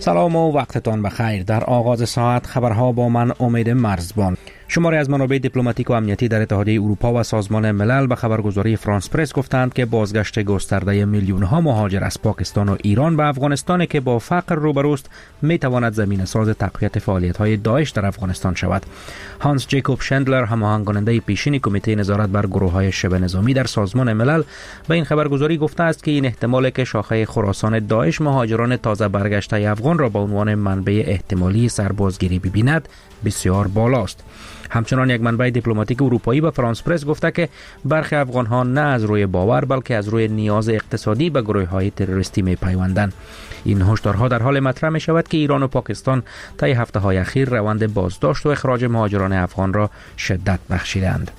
سلام و وقتتان بخیر. در آغاز ساعت خبرها با من امید مرزبان. شماری از منابع دیپلماتیک و امنیتی در اتحادیه اروپا و سازمان ملل به خبرگزاری فرانس پرس گفتند که بازگشت گسترده میلیون‌ها مهاجر از پاکستان و ایران به افغانستان که با فقر روبروست میتواند زمینه ساز تقویت فعالیت‌های داعش در افغانستان شود. هانس جیکوب شندلر، هماهنگ کننده پیشین کمیته نظارت بر گروه‌های شبه نظامی در سازمان ملل، به این خبرگزاری گفته است که این احتمال که شاخه خراسان داعش مهاجران تازه برگشته افغان را به عنوان منبع احتمالی سربازگیری ببیند بسیار بالاست. همچنان یک منبع دیپلماتیک اروپایی به فرانس پرس گفته که برخی افغان‌ها نه از روی باور بلکه از روی نیاز اقتصادی به گروه‌های تروریستی می‌پیوندند. این هشدارها در حال مطرح می‌شود که ایران و پاکستان طی هفته‌های اخیر روند بازداشت و اخراج مهاجران افغان را شدت بخشیدند.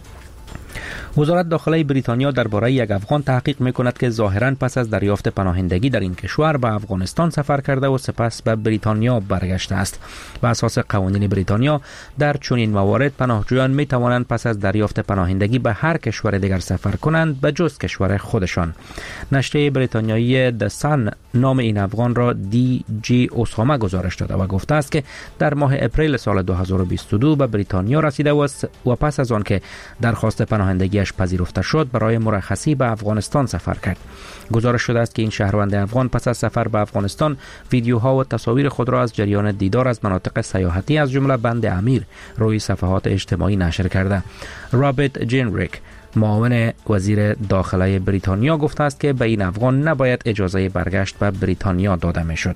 وزارت داخلی بریتانیا درباره یک افغان تحقیق می‌کند که ظاهراً پس از دریافت پناهندگی در این کشور به افغانستان سفر کرده و سپس به بریتانیا برگشته است. بر اساس قوانین بریتانیا در چنین موارد پناهجویان می‌توانند پس از دریافت پناهندگی به هر کشور دیگر سفر کنند به جز کشور خودشان. نشریه بریتانیایی د سن نام این افغان را دی جی اوساما گزارش داده و گفته است که در ماه اپریل سال 2022 به بریتانیا رسیده و پس از آن که درخواست پناهندگی پذیرفته شد برای مرخصی به افغانستان سفر کرد. گزارش شده است که این شهروند افغان پس از سفر به افغانستان ویدیوها و تصاویر خود را از جریان دیدار از مناطق سیاحتی از جمله بند امیر روی صفحات اجتماعی نشر کرده. رابرت جینریک، معاون وزیر داخلی بریتانیا، گفته است که به این افغان نباید اجازه برگشت به بریتانیا داده میشد.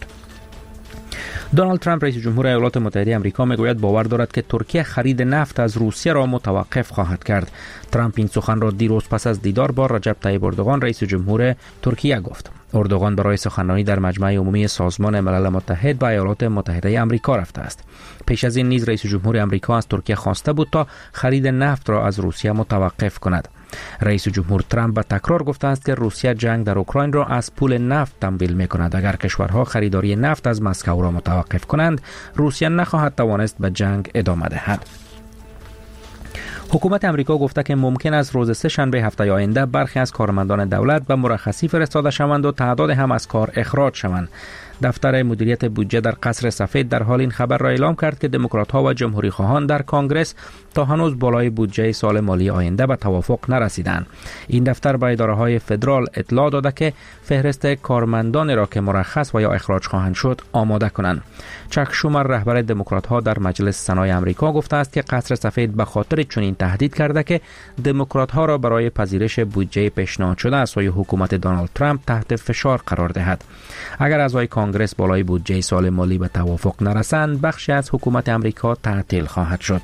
دونالد ترامپ رئیس جمهور ایالات متحده آمریکا میگوید باور دارد که ترکیه خرید نفت از روسیه را متوقف خواهد کرد. ترامپ این سخن را دیروز پس از دیدار با رجب طیب اردوغان رئیس جمهور ترکیه گفت. اردوغان برای سخنرانی در مجمع عمومی سازمان ملل متحد به ایالات متحده آمریکا رفته است. پیش از این نیز رئیس جمهور آمریکا از ترکیه خواسته بود تا خرید نفت را از روسیه متوقف کند. رئیس جمهور ترامپ به تکرار گفته است که روسیه جنگ در اوکراین را از پول نفت تمویل می‌کند. اگر کشورها خریداری نفت از مسکو را متوقف کنند، روسیه نخواهد توانست به جنگ ادامه دهد. حکومت امریکا گفته که ممکن است روز سه‌شنبه هفته آینده برخی از کارمندان دولت به مرخصی فرستاده شوند و تعداد هم از کار اخراج شوند. دفتر مدیریت بودجه در قصر سفید در حال این خبر را اعلام کرد که دموکرات‌ها و جمهوری خواهان در کنگره تا هنوز بالای بودجه سال مالی آینده به توافق نرسیدند. این دفتر به اداره‌های فدرال اطلاع داده که فهرست کارمندان را که مرخص و یا اخراج خواهند شد آماده کنند. چک شومر، رهبر دموکرات‌ها در مجلس سنای آمریکا، گفته است که قصر سفید به خاطر چنین تهدید کرده که دموکرات‌ها را برای پذیرش بودجه پیشنهاد شده از سوی حکومت دونالد ترامپ تحت فشار قرار دهد. اگر اعضای کنگره بالای بودجه سال مالی به توافق نرسند، بخشی از حکومت آمریکا تعطیل خواهد شد.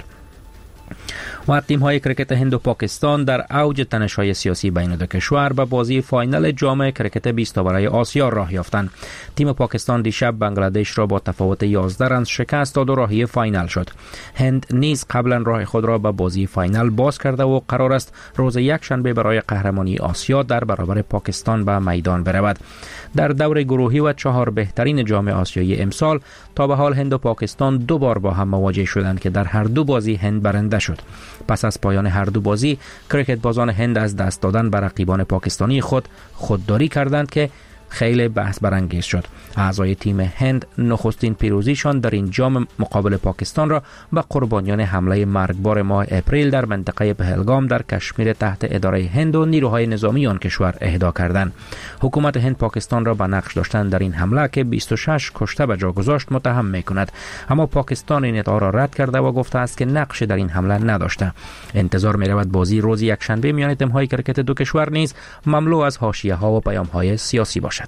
و تیم‌های کرکت هند و پاکستان در اوج تنش‌های سیاسی بین دو کشور به بازی فاینال جام کرکت 20 برای آسیا راه یافتند. تیم پاکستان دیشب بنگلادش را با تفاوت 11 رنز شکست داد و راهی فاینال شد. هند نیز قبلا راه خود را به بازی فاینال باز کرده و قرار است روز یکشنبه برای قهرمانی آسیا در برابر پاکستان به میدان برود. در دور گروهی و 4 بهترین جام آسیایی امسال تا به حال هند و پاکستان 2 بار با هم مواجه شدند که در هر دو بازی هند برنده شد. پس از پایان هر دو بازی، کرکت بازان هند از دست دادن به رقیبان پاکستانی خودداری کردند که خیلی بحث برانگیز شد. اعضای تیم هند نخستین پیروزیشان در این جام مقابل پاکستان را به قربانیان حمله مرگبار ماه اپریل در منطقه پهلگام در کشمیر تحت اداره هند و نیروهای نظامی آن کشور اهدا کردند. حکومت هند پاکستان را به نقش داشتن در این حمله که 26 کشته به جا گذاشت متهم می‌کند، اما پاکستان این ادعا را رد کرده و گفته است که نقش در این حمله نداشته. انتظار می‌رود بازی روز یکشنبه میان تیم‌های کرکت دو کشور نیز مملو از حاشیه‌ها و پیام‌های سیاسی باشد.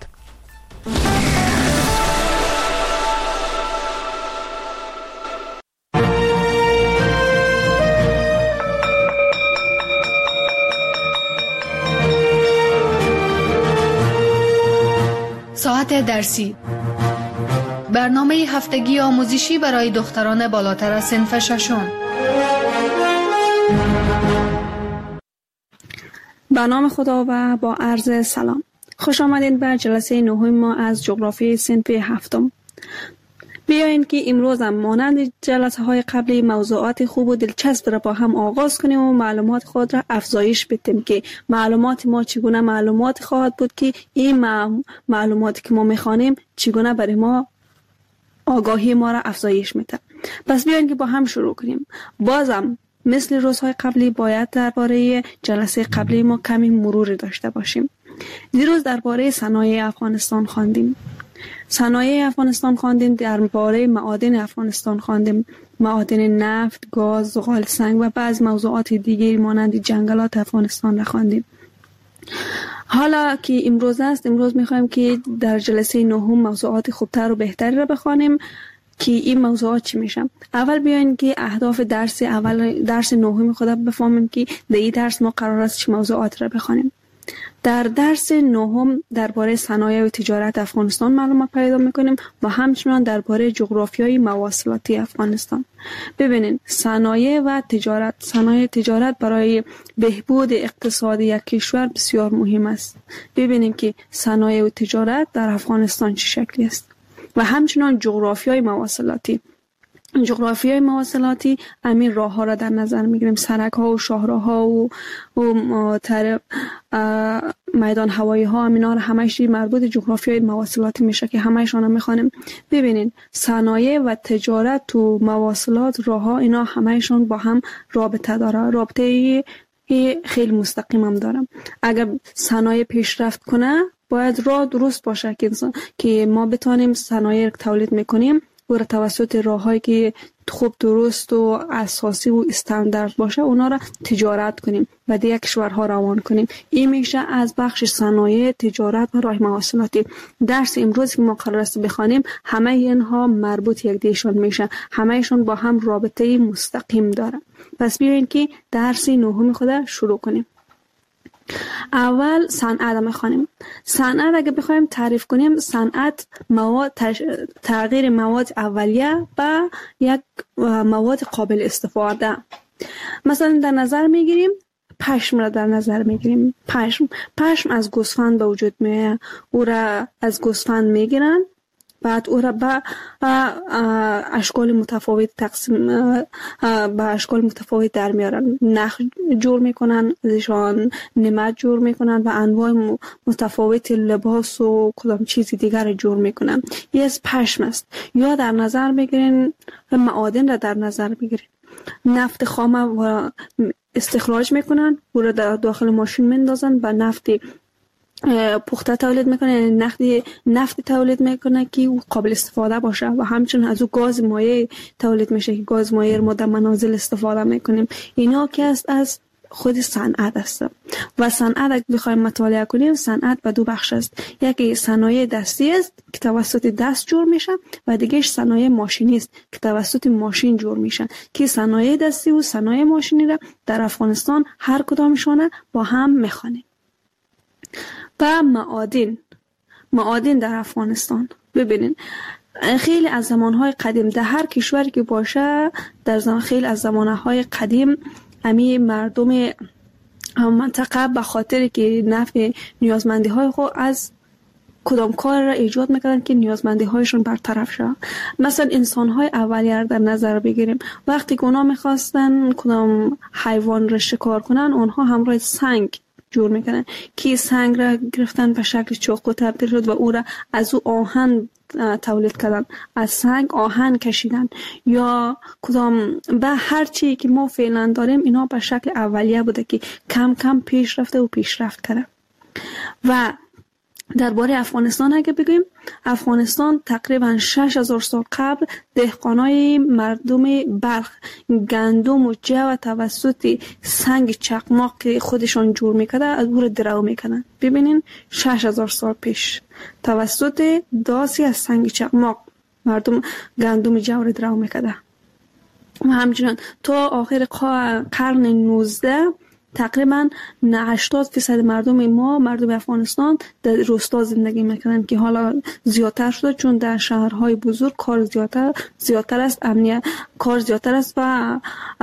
ساعت درسی، برنامه هفتگی آموزشی برای دختران بالاتر از صنف ششم. به نام خدا و با عرض سلام. خوش آمدین به جلسه نهم ما از جغرافی صنف هفتم. بیاین که امروز هم مانند جلسه های قبلی موضوعات خوب و دلچسب را با هم آغاز کنیم و معلومات خود را افزایش بدیم که معلومات ما چگونه معلومات خواهد بود که این معلوماتی که ما میخوانیم چگونه برای ما آگاهی ما را افزایش میده. پس بیاین که با هم شروع کنیم. بازم مثل روزهای قبلی باید درباره جلسه قبلی ما کمی مروری داشته باشیم. دیروز درباره صنایع افغانستان خواندیم. درباره معادن افغانستان خواندیم. معادن نفت، گاز، زغال سنگ و بعض موضوعات دیگری مانند جنگلات افغانستان را خواندیم. حالا که امروز است، امروز میخوایم که در جلسه نهم موضوعات خوبتر و بهتری را بخوانیم که این موضوعات چی میشن. اول بیاین که اهداف درس نهم خود بفهمیم که در این درس ما قرار است چه موضوعات را بخوانیم. در درس نهم درباره صنایع و تجارت افغانستان معلومات پیدا میکنیم و همچنان درباره جغرافیای مواصلاتی افغانستان. ببینید صنایع و تجارت برای بهبود اقتصادی یک کشور بسیار مهم است. ببینیم که صنایع و تجارت در افغانستان چه شکلی است و همچنان جغرافیای مواصلاتی همین راه ها را در نظر میگیریم. سرک ها و شاهراه ها و میدان هوایی ها همینا را همش مربوط جغرافیای مواصلاتی میشه که همشون را میخوانیم. ببینین صنایع و تجارت و مواصلات راه ها اینا همشون با هم رابطه داره. رابطه خیلی مستقیم هم داره. اگر صنایع پیشرفت کنه باید راه درست باشه که ما بتونیم صنایع تولید میکنیم و توسط راه‌هایی که خوب درست و اساسی و استاندارد باشه اونا را تجارت کنیم و دیگه کشورها روان کنیم. این میشه از بخش صنایع، تجارت و راه مواصلاتی. درس امروز که ما قرار است بخوانیم همه اینها مربوط یک دیشان میشه، همهشون با هم رابطه مستقیم داره. پس بیاین که درس نهم خود شروع کنیم. اول صنعت میخوانیم. صنعت اگه بخوایم تعریف کنیم، صنعت تغییر مواد اولیه به یک مواد قابل استفاده. مثلا در نظر میگیریم پشم را در نظر میگیریم. پشم از گوسفند به وجود میاد. او را از گوسفند میگیرن، بعد او را به اشکال متفاوت به اشکال متفاوت در میارن. نخ جور میکنن، ازشان نمد جور میکنن و انواع متفاوت لباس و کدام چیزی دیگر جور میکنن. این از پشم است. یا در نظر بگیرین معادن را در نظر بگیرین. نفت خام و استخراج میکنن، او را در داخل ماشین میندازن، با نفت پخته تولید میکنه، نفت تولید میکنه که قابل استفاده باشه و همچنین از او گاز مایع تولید میشه که گاز مایع ما در منازل استفاده میکنیم. اینا که است از خود صنعت است. و صنعت اگه بخوایم مطالعه کنیم، صنعت به دو بخش است. یکی صنایع دستی است که توسط دست جور میشه و دیگهش صنایع ماشینی است که توسط ماشین جور میشن. که صنایع دستی و صنایع ماشینی را در افغانستان هر کدامشون با هم میخوانیم. و معادن در افغانستان. ببینین خیلی از زمانهای قدیم در هر کشوری که باشه، خیلی از زمانهای قدیم امی مردم منطقه به خاطر که نفع نیازمندی های خود از کدام کار را ایجاد میکردن که نیازمندی هایشون برطرف شد. مثلا انسان های اولیه در نظر بگیریم، وقتی که اونا میخواستن کدام حیوان را شکار کنن، اونها همراه سنگ جور میکنن که سنگ را گرفتن به شکل چاقو تبدیل شد و او را از او آهن تولید کردن، از سنگ آهن کشیدن. یا کدام به هر چی که ما فعلا داریم اینا به شکل اولیه بوده که کم کم پیش رفته و پیشرفت کرده. و درباره افغانستان اگه بگیم، افغانستان تقریبا 6000 سال قبل دهقانای مردم بلخ گندم و جو توسط سنگ چقماق که خودشان جور میکرده از او را درو میکنن. ببینین 6000 سال پیش توسط داسی از سنگ چقماق مردم گندم جو را درو میکرده. و همچنان تا آخر قرن 19 تقریبا 80% مردم افغانستان در روستا زندگی میکنن که حالا زیادتر شده چون در شهرهای بزرگ کار زیادتر است، کار زیادتر است و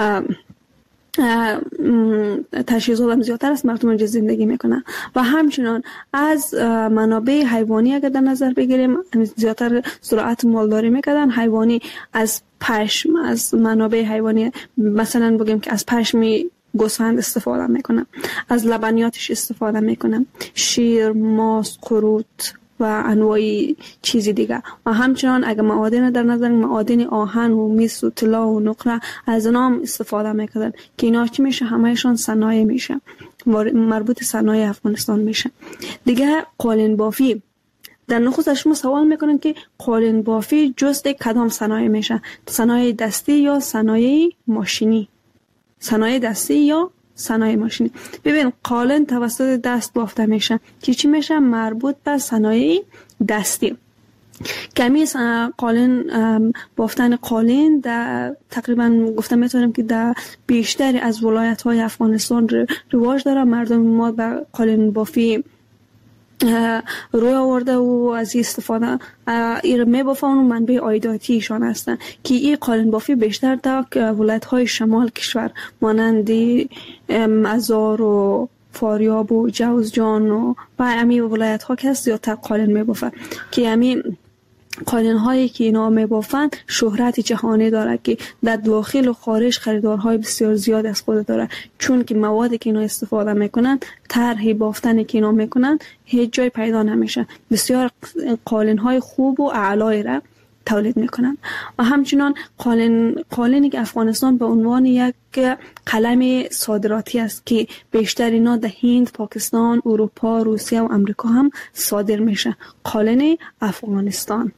تجهیزات هم زیادتر است، مردم اینجا زندگی میکنن. و همچنان از منابع حیوانی اگر در نظر بگیریم، زیادتر زراعت مالداری میکردن. حیوانی از پشم، از منابع حیوانی مثلا بگیم که از پشمی گوسفند استفاده میکنن، از لبنیاتش استفاده میکنن، شیر، ماست، قروت و انواع چیز دیگه. و همچنان اگه معادن در نظر معادن آهن و مس و طلا و نقره از اینا استفاده میکردن که اینا چی میشه؟ همهشون صنایع میشه، مربوط صنایع افغانستان میشه. دیگه قالین بافی، در نخست شما سوال میکنن که قالین بافی جزء کدام صنایع میشه؟ صنایع دستی یا صنایع ماشینی؟ صنایع دستی یا صنایع ماشینی. ببین قالین توسط دست بافته میشه که چی میشه؟ مربوط به صنایع دستی. کمی قالین، بافتن قالین در تقریبا گفته میتونم که در بیشتر از ولایت های افغانستان رواج داره. مردم ما به قالین بافی روی آورده و از استفاده ایر میبافن و منبع عایداتیشان هستن که این قالین بافی بیشتر در ولایت های شمال کشور مانند مزار و فاریاب و جوزجان و امی ولایت ها که زیادتر قالین میبافن که امی قالین هایی که اینا میبافن شهرت جهانی داره که در داخل و خارج خریدارهای بسیار زیاد از خود داره، چون که موادی که اینا استفاده میکنن، طرح بافتنی که اینا میکنن هیچ جای پیدا نمیشه. بسیار قالین های خوب و اعلایی را تولید میکنن. و همچنان قالینی که افغانستان به عنوان یک قلم صادراتی است که بیشتر اینا در هند، پاکستان، اروپا، روسیه و امریکا هم صادر میشه. قالین افغانستان.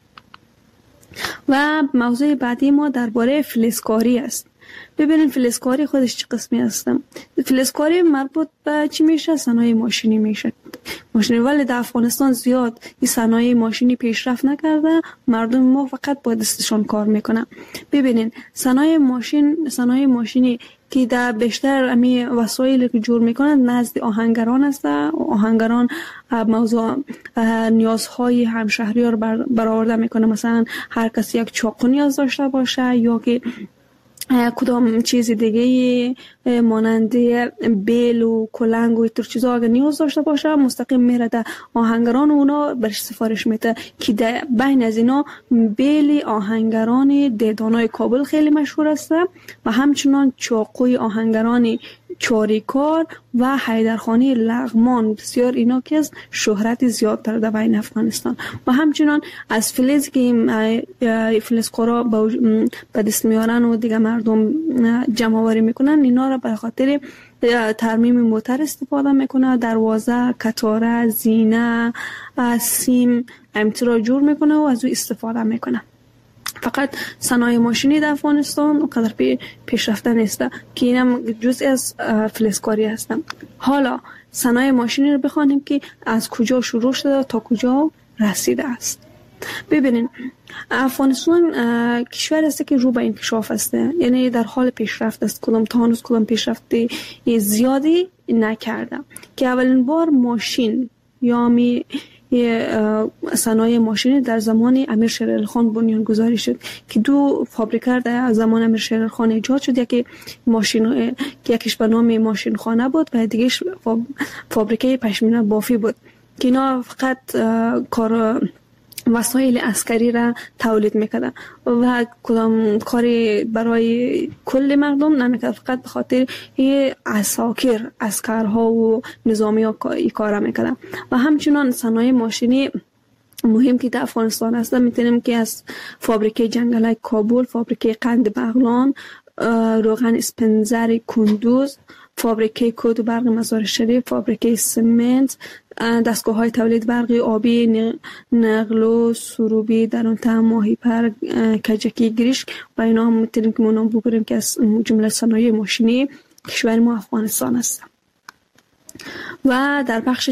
و موضوع بعدی ما درباره فلزکاری است. ببینید فلزکاری خودش چه قسمی هستم؟ فلزکاری مربوط به چی میشه؟ صنایع ماشینی میشه. ماشینی، ولی در افغانستان زیاد این صنایع ماشینی پیشرفت نکرده. مردم ما فقط با دستشان کار میکنن. ببینید صنایع ماشینی که در بیشتر امی وسایلی که جور میکنن نزد آهنگران است. آهنگران موضوع نیازهای همشهری رو برآورده میکنه. مثلا هر کسی یک چاقو نیاز داشته باشه یا که کدام چیز دیگه مانند بیل و کلنگ و اینطور چیزا اگه نیاز داشته باشه مستقیم میره در آهنگران و اونا برش سفارش میده که در بین از اینا بیل آهنگران دیدانای کابل خیلی مشهور است و همچنان چاقوی آهنگران چاریکار و حیدرخانی لغمان. بسیار اینا که از شهرت زیاد داره در بین افغانستان. و همچنان از فلز که فلزکارا به دست میارن و دیگه مردم جمع آوری میکنن، اینا را به خاطر ترمیم موتر استفاده میکنه. دروازه، کتاره، زینه، سیم امترا جور میکنه و از او استفاده میکنه. فقط صنایع ماشینی در افغانستان اونقدر پیشرفته نیست که اینم جزء از فلزکاری هستن. حالا صنایع ماشینی رو بخوانیم که از کجا شروع شده تا کجا رسیده است. ببینین افغانستان کشور است که رو به انکشاف است، یعنی در حال پیشرفت است. کدام پیشرفتی زیادی نکرده که اولین بار ماشین یا صنایع ماشینی در زمان امیر شیر علی خان بنیان گذاری شد که دو فابریکه در زمان امیر شیر علی خان ایجاد شد. یکیش به نام ماشین خانه بود و دیگهش فابریکه پشمینه بافی بود که اینا فقط کار وسایل عسکری را تولید میکردن و کدام کاری برای کل مردم نمیکرد، فقط به خاطر عسکرها و نظامی ها کار میکردن. و همچنان صنایع ماشینی مهم که در افغانستان هست میتونیم که از فابریکه جنگلک کابل، فابریکه قند بغلان، روغن اسپنزر کندوز، فابریکه کود و برق مزار شریف، فابریکه سمنت، دستگاه های تولید برق آبی نقل و سروبی در اون تهم ماهیپر، کجکی، گریشک و اینا هم میتونیم که منام بگیریم که از جمله صنایع ماشینی کشور ما افغانستان است. و در بخش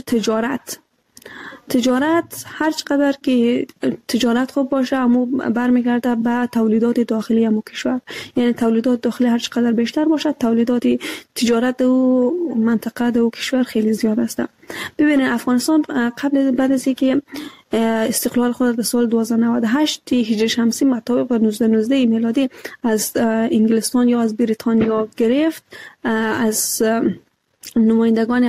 تجارت هر چقدر که تجارت خوب باشه اما برمیگرده به تولیدات داخلی همون کشور. یعنی تولیدات داخلی هر چقدر بیشتر باشه تولیدات تجارت و منطقه و کشور خیلی زیاد است. ببینید افغانستان بعد از اینکه استقلال خود در سال 1298 هجری شمسی مطابق 1919 میلادی از انگلستان یا از بریتانیا گرفت، از نمایندگان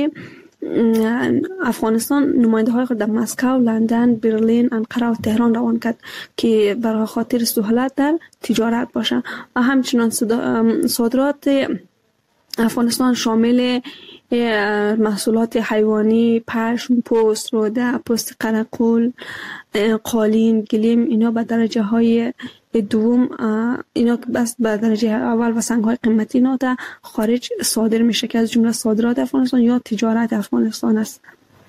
افغانستان نماینده های خود در مسکو، لندن، برلین، انقره و تهران روان کرد که برای خاطر سهولت در تجارت باشه. و همچنان صادرات افغانستان شامل محصولات حیوانی، پشم، پوست، روده، پوست قرقول، قالین، گلیم، اینا به درجه های دوم، اینا بس به درجه اول و سنگ های قیمتی اینا در خارج صادر میشه که از جمله صادرات افغانستان یا تجارت افغانستان است.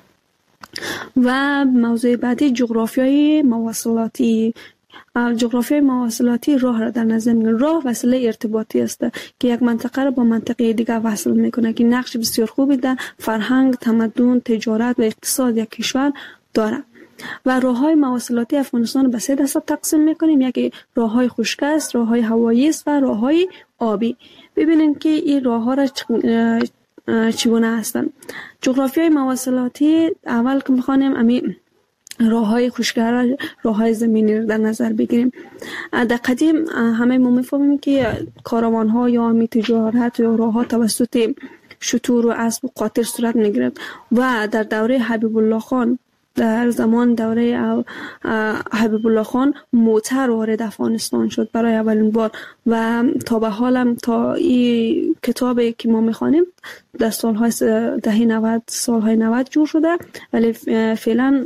و موضوع بعدی جغرافیای مواصلاتی. جغرافیای مواصلاتی راه را در نظر میگیره. راه وسیله ارتباطی است که یک منطقه را با منطقه دیگر وصل میکنه که نقش بسیار خوبی در فرهنگ، تمدن، تجارت و اقتصاد یک کشور داره. و راههای مواصلاتی افغانستان به 3 دسته تقسیم میکنیم. یکی راههای خشک است، راههای هوایی است و راههای آبی. ببینید که این راهها را چگونه هستند. جغرافیای مواصلاتی اول که میخوانیم امی راههای خشک‌ها، راههای زمینی رو در نظر بگیریم. در قدیم همه ما میفهمیم که کاروان‌ها یا امی تجارت یا راه‌ها توسط شتور و اسب و قاطر صورت میگرفت و در دوره حبیب الله خان، در زمان دوره حبیب الله خان موتر وارد افغانستان شد برای اولین بار و تا به حالم تا این کتابی که ما میخوانیم در سالهای 90 جور شده، ولی فعلا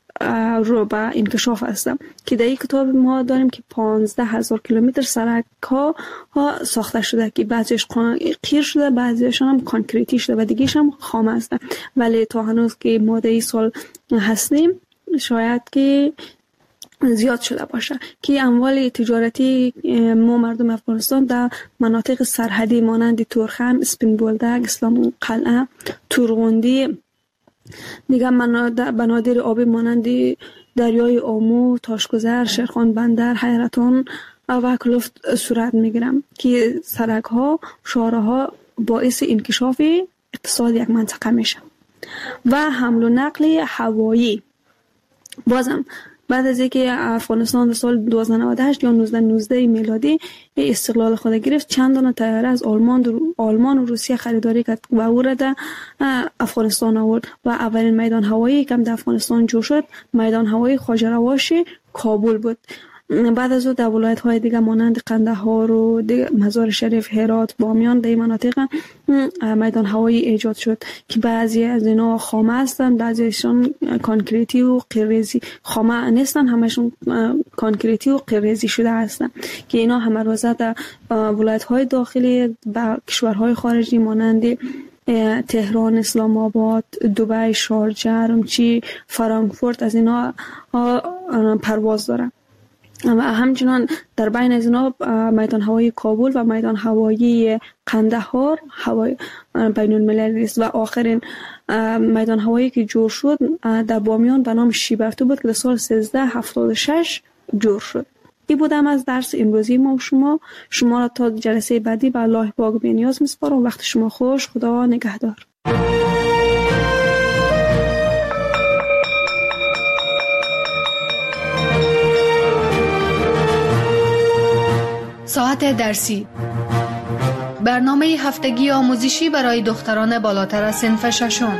رو به انکشاف هستم که در این کتاب ما داریم که 15,000 کیلومتر سرک ها ساخته شده که بعضیش قیر شده، بعضیش هم کانکریتی شده و دیگهش هم خام هستن. ولی تا هنوز که ما در این سال هستیم شاید که زیاد شده باشه که اموال تجارتی ما مردم افغانستان در مناطق سرحدی مانند تورخم، اسپین بولدک، اسلام قلعه، تورغوندی، دیگه بنادر آبی مانند دریای آمو، تاشگذر، شیرخان بندر، حیرتان و کلفت صورت میگیرم که سرک ها، شهرها ها باعث انکشاف اقتصاد یک منطقه میشه. و حمل و نقل هوایی. بازم بعد از اینکه افغانستان در سال 1998 یا 1919 میلادی استقلال خود گرفت، چند دانه طیاره از آلمان و روسیه خریداری کرد و او را در افغانستان آورد و اولین میدان هوایی که در افغانستان جوش شد میدان هوایی خواجه رواش کابل بود. بعد از او در ولایت‌های دیگه مانند قندهار و مزار شریف، هرات، بامیان در مناطق میدان هوایی ایجاد شد که بعضی از اینا خامه هستند، بعضیشون کانکریتی و قیریزی. خامه نیستن، همشون کانکریتی و قیریزی شده هستند که اینا همه روزه در ولایت‌های داخلی و کشورهای خارجی مانند تهران، اسلام آباد، دبی، شارجه، رمچی، فرانکفورت از اینا پرواز دارن. و همچنان در بین از اینا میدان هوایی کابل و میدان هوایی قندهار هوای بین المللی است. و آخرین میدان هوایی که جور شد در بامیان به نام شیبرتو بود که در سال 1376 جور شد. این بودم از درس امروزی ما و شما را تا جلسه بعدی به الله پاک بی‌نیاز میسپارم. وقت شما خوش. خدا نگهدار. ساعت درسی، برنامه هفتگی آموزشی برای دختران بالاتر از صنف ششم.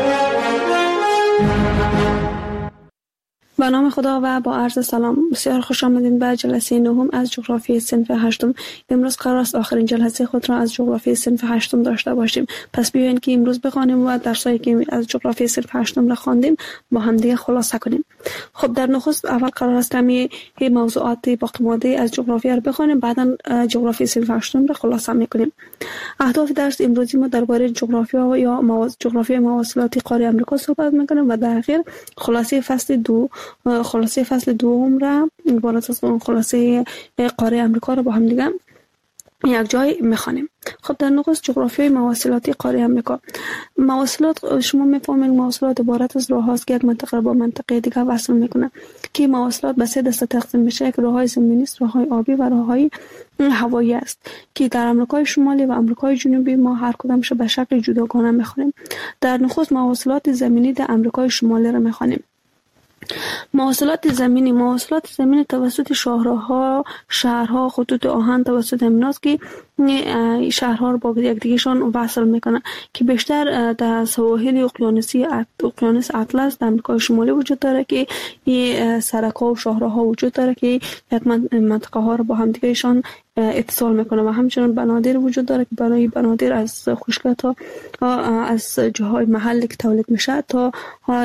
به نام خدا و با عرض سلام، بسیار خوش آمدین به جلسه نهم از جغرافی صنف هشتم. امروز قرار است آخرین جلسه خود را از جغرافی صنف هشتم داشته باشیم. پس بیاین که امروز بخوانیم و درسایی که از جغرافی صنف هشتم را خواندیم با هم دیگه خلاصه کنیم. خب در نخست اول قرار است که موضوعات باقی مانده از جغرافیا را بخوانیم، بعدا جغرافی صنف هشتم را خلاصه میکنیم. اهداف درس امروزی ما درباره جغرافیا یا جغرافی مواصلاتی قاره آمریکا صحبت میکنیم و در اخیر خلاصه فصل دوم را عبارت از خلاصه قاره آمریکا را با هم دیگه یک جای میخوانیم. خب در نخست جغرافیای مواصلاتی قاره آمریکا. مواصلات، شما میفهمید مواصلات عبارت از راه هاست که یک منطقه را با منطقه دیگر وصل میکنه که مواصلات به 3 دسته تقسیم میشه. یک راههای زمینی است، راههای آبی و راههای هوایی است که در آمریکای شمالی و آمریکای جنوبی ما هر کدامش به شکل جداگانه میخوانیم. در نخست مواصلات زمینی در آمریکای شمالی را میخوانیم. مواصلات زمینی توسط شاهراها، شهرها، خطوط آهن توسط امناست که شهرها رو با یکدیگه‌شان وصل میکنن که بیشتر در سواحل اقیانوس اطلس در آمریکای شمالی وجود داره که این سرک‌ها و شاهراها وجود داره که یک منطقه ها رو با هم دیگه‌شان اتصال میکنه و همچنین بنادر وجود داره که برای بنادر از خشکت ها از جاهای محلی که تولید میشه تا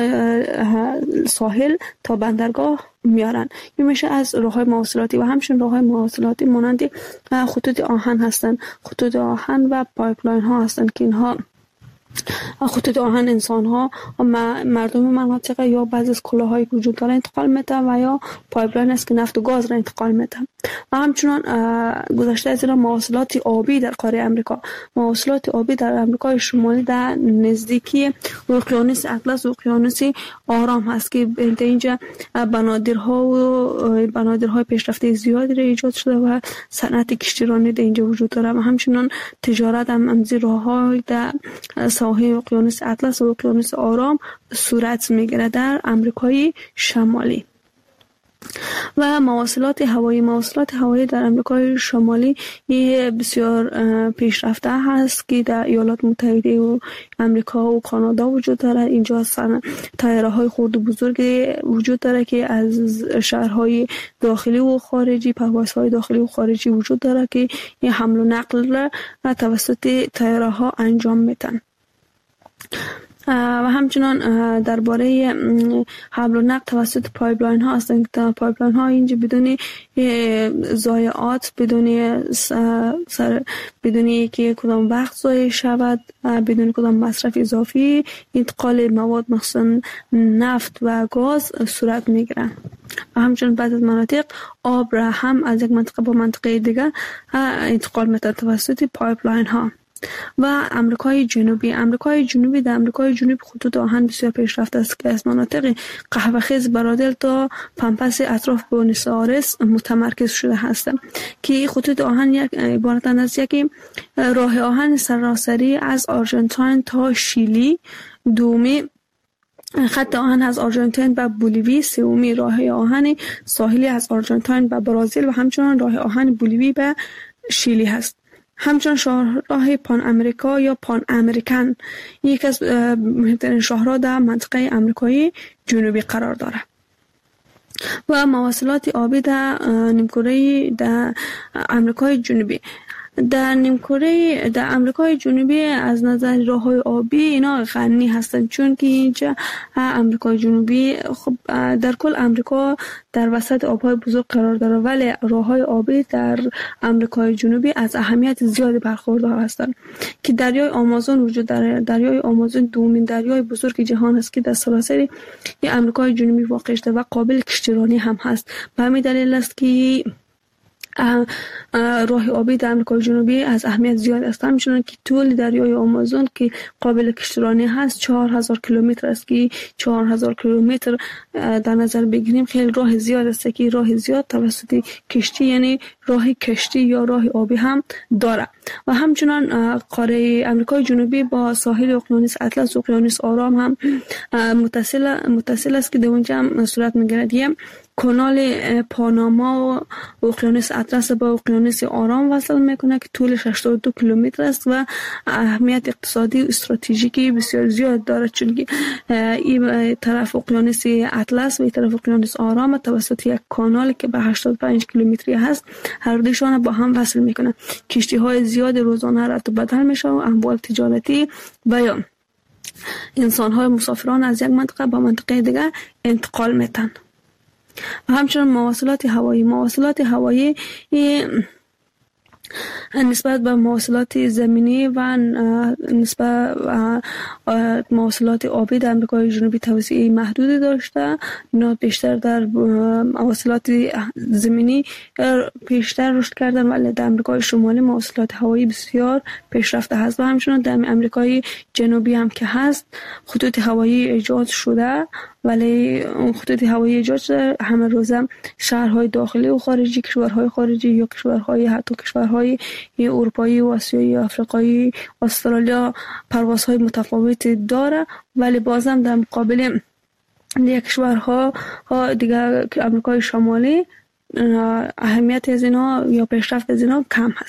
ساحل تا بندرگاه میارن. این میشه از راههای مواصلاتی و همچنین راههای مواصلاتی مانند خطوط آهن هستن. خطوط آهن و پایپلاین ها هستن که اینها خطوط آهن انسان ها مردم مناطق یا بعضی از کلاهایی که وجود داره انتقال میده و یا پایپلاین است که نفت و گاز را انتقال میده. و همچنان گذشته از این مواصلات آبی در قاره امریکا، مواصلات آبی در امریکای شمالی در نزدیکی اقیانوس اطلس و اقیانوس آرام هست که اینجا بنادرهای پیشرفته زیادی را ایجاد شده و صنعت کشتیرانی در اینجا وجود داره و همچنان تجارت هم از راه‌های در ساحل اقیانوس اطلس و اقیانوس آرام صورت میگیره در امریکای شمالی. و مواصلات هوایی در امریکای شمالی بسیار پیشرفته هست که در ایالات متحده و امریکا و کانادا وجود داره. اینجا طیاره‌های خرد و بزرگ وجود داره که از شهرهای داخلی و خارجی، پروازهای داخلی و خارجی وجود داره که این حمل و نقل را توسط طیاره‌ها انجام میدن. و همچنان درباره حمل و نقل توسط پایپلاین ها هستند که پایپلاین ها اینجا بدون ضایعات، بدون که کدام وقت ضایع شود، بدون کدام مصرف اضافی انتقال مواد مخصوصا نفت و گاز صورت میگیره. و همچنین بعضی از مناطق آب را هم از یک منطقه به منطقه دیگر انتقال میده توسط پایپلاین ها. و امریکای جنوبی در امریکای جنوبی خطوط آهن بسیار پیشرفته است که از مناطق قهوه خیز برادل تا پمپس اطراف بوئنوس آیرس متمرکز شده هستند که خطوط آهن عبارتند از یک راه آهن سراسری از آرژانتین تا شیلی، دومی خط آهن از آرژانتین به بولیوی، سومی راه آهن ساحلی از آرژانتین به برزیل و همچنین راه آهن بولیوی به شیلی هست. همچنین شاهراه پان امریکا یا پان امریکن یک از مهمترین شاهراه در منطقه امریکای جنوبی قرار دارد. و مواصلات آبی در نیمکره در امریکای جنوبی در امریکای جنوبی از نظر راه‌های آبی اینا غنی هستند، چون که اینجا امریکای جنوبی خب در کل امریکا در وسط آب‌های بزرگ قرار داره، ولی راه‌های آبی در امریکای جنوبی از اهمیت زیادی برخوردار هستند که دریای آمازون وجود داره. دریای آمازون دومین دریای بزرگ جهان است که در سراسر امریکای جنوبی واقع شده و قابل کشتیرانی هم هست. به همین دلیل است که راه آبی در امریکای جنوبی از اهمیت زیاد است. همچنان که طول دریای آمازون که قابل کشتیرانی هست 4000 کیلومتر است که 4000 کیلومتر در نظر بگیریم خیلی راه زیاد است که راه زیاد توسط کشتی یعنی راه کشتی یا راه آبی هم داره. و همچنان قاره امریکای جنوبی با ساحل اقیانوس اطلس و اقیانوس آرام هم متصل است که در اونجا هم صورت می‌گیرد. کانال پاناما و اقیانوس اطلس با اقیانوس آرام وصل میکنه که طولش 82 کیلومتر است و اهمیت اقتصادی و استراتژیکی بسیار زیاد داره، چون که این طرف اقیانوس اطلس و این طرف اقیانوس آرام توسط یک کانال که به 85 کیلومتری هست هر دوشون با هم وصل میکنه. کشتی های زیاد روزانه رفت و بدل میشه و اموال تجارتی و یا انسان های مسافران از یک منطقه به منطقه دیگر انتقال میتن. و همچنین مواصلات هوایی نسبت به مواصلات زمینی و نسبت مواصلات آبی در امریکای جنوبی توسعه محدودی داشته. اینا بیشتر در مواصلات زمینی بیشتر رشد کردن، ولی در امریکای شمالی مواصلات هوایی بسیار پیشرفته هست. و همچنین در امریکای جنوبی هم که هست خطوط هوایی ایجاد شده، ولی اون خطوط هوایی ایجاد شده همه روزه شهرهای داخلی و خارجی، کشورهای خارجی یا کشورهای حتی کشورهای اروپایی و آسیایی و آفریقایی، استرالیا پروازهای متفاوتی داره، ولی بازم در مقابل دیگر کشورها دیگر امریکای شمالی اهمیت از اینا یا پیشرفت از اینا کم هست.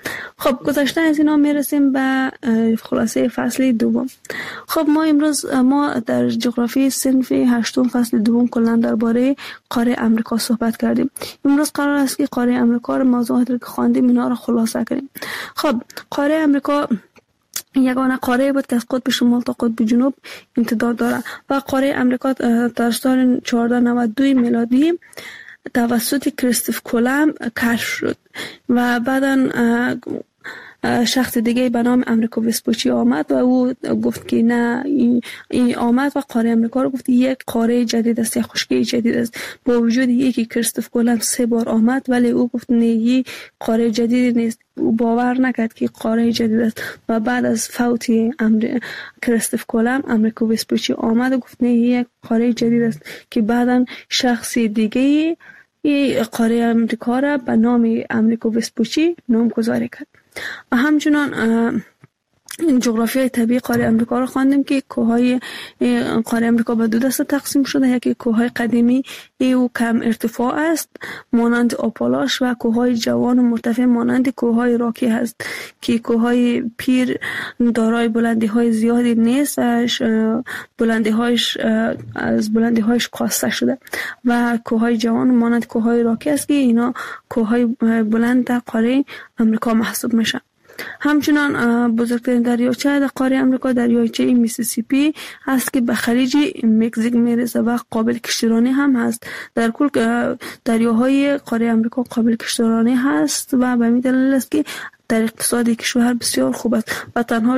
خب گذشته از اینا میرسیم به خلاصه فصل دوم. خب ما امروز در جغرافی صنف هشتم فصل دوم کلا درباره قاره امریکا صحبت کردیم. امروز قرار است که قاره امریکا رو موضوعاتی که خواندیم اینا رو خلاصه کنیم. خب قاره امریکا یگانه قاره بود که از قطب شمال تا قطب جنوب امتداد داره و قاره امریکا در سال 1492 میلادی توسط کریستوف کولومب کشف شد و بعداً شخص دیگه به نام امریکو وسپوچی آمد و او گفت که نه این آمد و قاره امریکا رو گفت یک قاره جدید است، یک خشکی جدید است. با وجود یکی کریستوف کولومب 3 بار آمد ولی او گفت نه این قاره جدید نیست. او باور نکرد که قاره جدید است و بعد از فوت کریستوف کولومب امریکو وسپوچی آمد و گفت نه یک قاره جدید است که بعداً شخص دیگه قاره امریکا را به نام امریکو وسپوچی نامگذاری کرد. و همچنان جغرافیای طبیعی قاره امریکا رو خواندیم که کوههای قاره امریکا به 2 دسته تقسیم شده. یکی کوههای قدیمی او کم ارتفاع است مانند آپالاش و کوههای جوان و مرتفع مانند کوههای راکی هست که کوههای پیر دارای بلندی های زیادی نیست و از بلندی هایش کاسته شده و کوههای جوان مانند کوههای راکی است که اینا کوههای بلند در قاره امریکا محسوب میشن. همچنان بزرگترین دریاچه در قاره امریکا دریاچه میسیسیپی است که به خلیج مکزیک میرسه و قابل کشتیرانی هم هست. در کل دریاهای قاره امریکا قابل کشتیرانی هست و به همین دلیل است که در اقتصاد کشور بسیار خوب است و تنها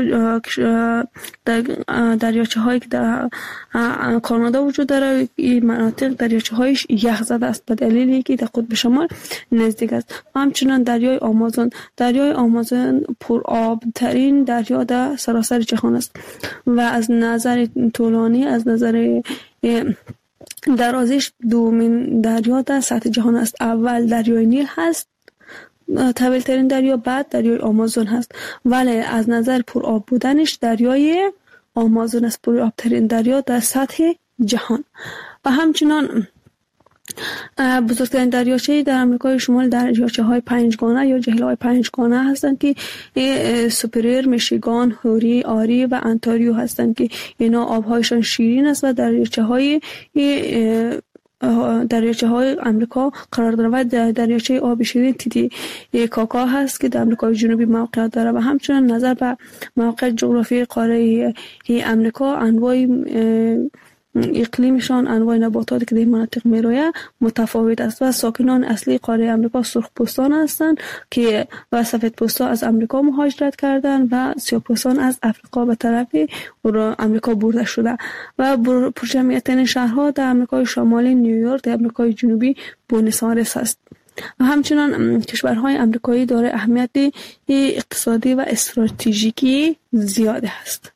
دریاچه هایی که در کانادا وجود داره این مناطق دریاچه هایش یخ زده است به دلیلی که در قطب شمال نزدیک است. همچنان دریای آمازون پر آب ترین دریا در سراسر جهان است و از نظر طولانی از نظر درازیش دومین دریا در سطح جهان است. اول دریای نیل هست طویل ترین دریا، بعد دریای آمازون هست ولی از نظر پر آب بودنش دریای آمازون است پر آب ترین دریا در سطح جهان. و همچنان بزرگترین دریاچه در آمریکای شمال دریاچه های 5 گانه یا جهیل های 5 گانه هستند که سوپریر، میشیگان، هوری، آری و انتاریو هستند که اینا آبهایشان شیرین است و دریاچه های آمریکا قرار داره و دریاچه آب شیرین تیتی کاکا هست که در آمریکای جنوبی موقعیت داره. و همچنان نظر به موقعیت جغرافی قاره آمریکا انواع اقلیمشان انواع نباتاتی که در مناطق میرویه متفاوت است و ساکنان اصلی قاره آمریکا سرخپوستان هستند که و سفیدپوستا از آمریکا مهاجرت کردند و سیاه‌پوستان از افریقا به طرف آمریکا برده شده و پرجمعیت‌ترین شهرها در آمریکای شمالی نیویورک، در آمریکای جنوبی بوئنوس آیرس است. و همچنان کشورهای آمریکایی دارای اهمیت اقتصادی و استراتژیکی زیاد است.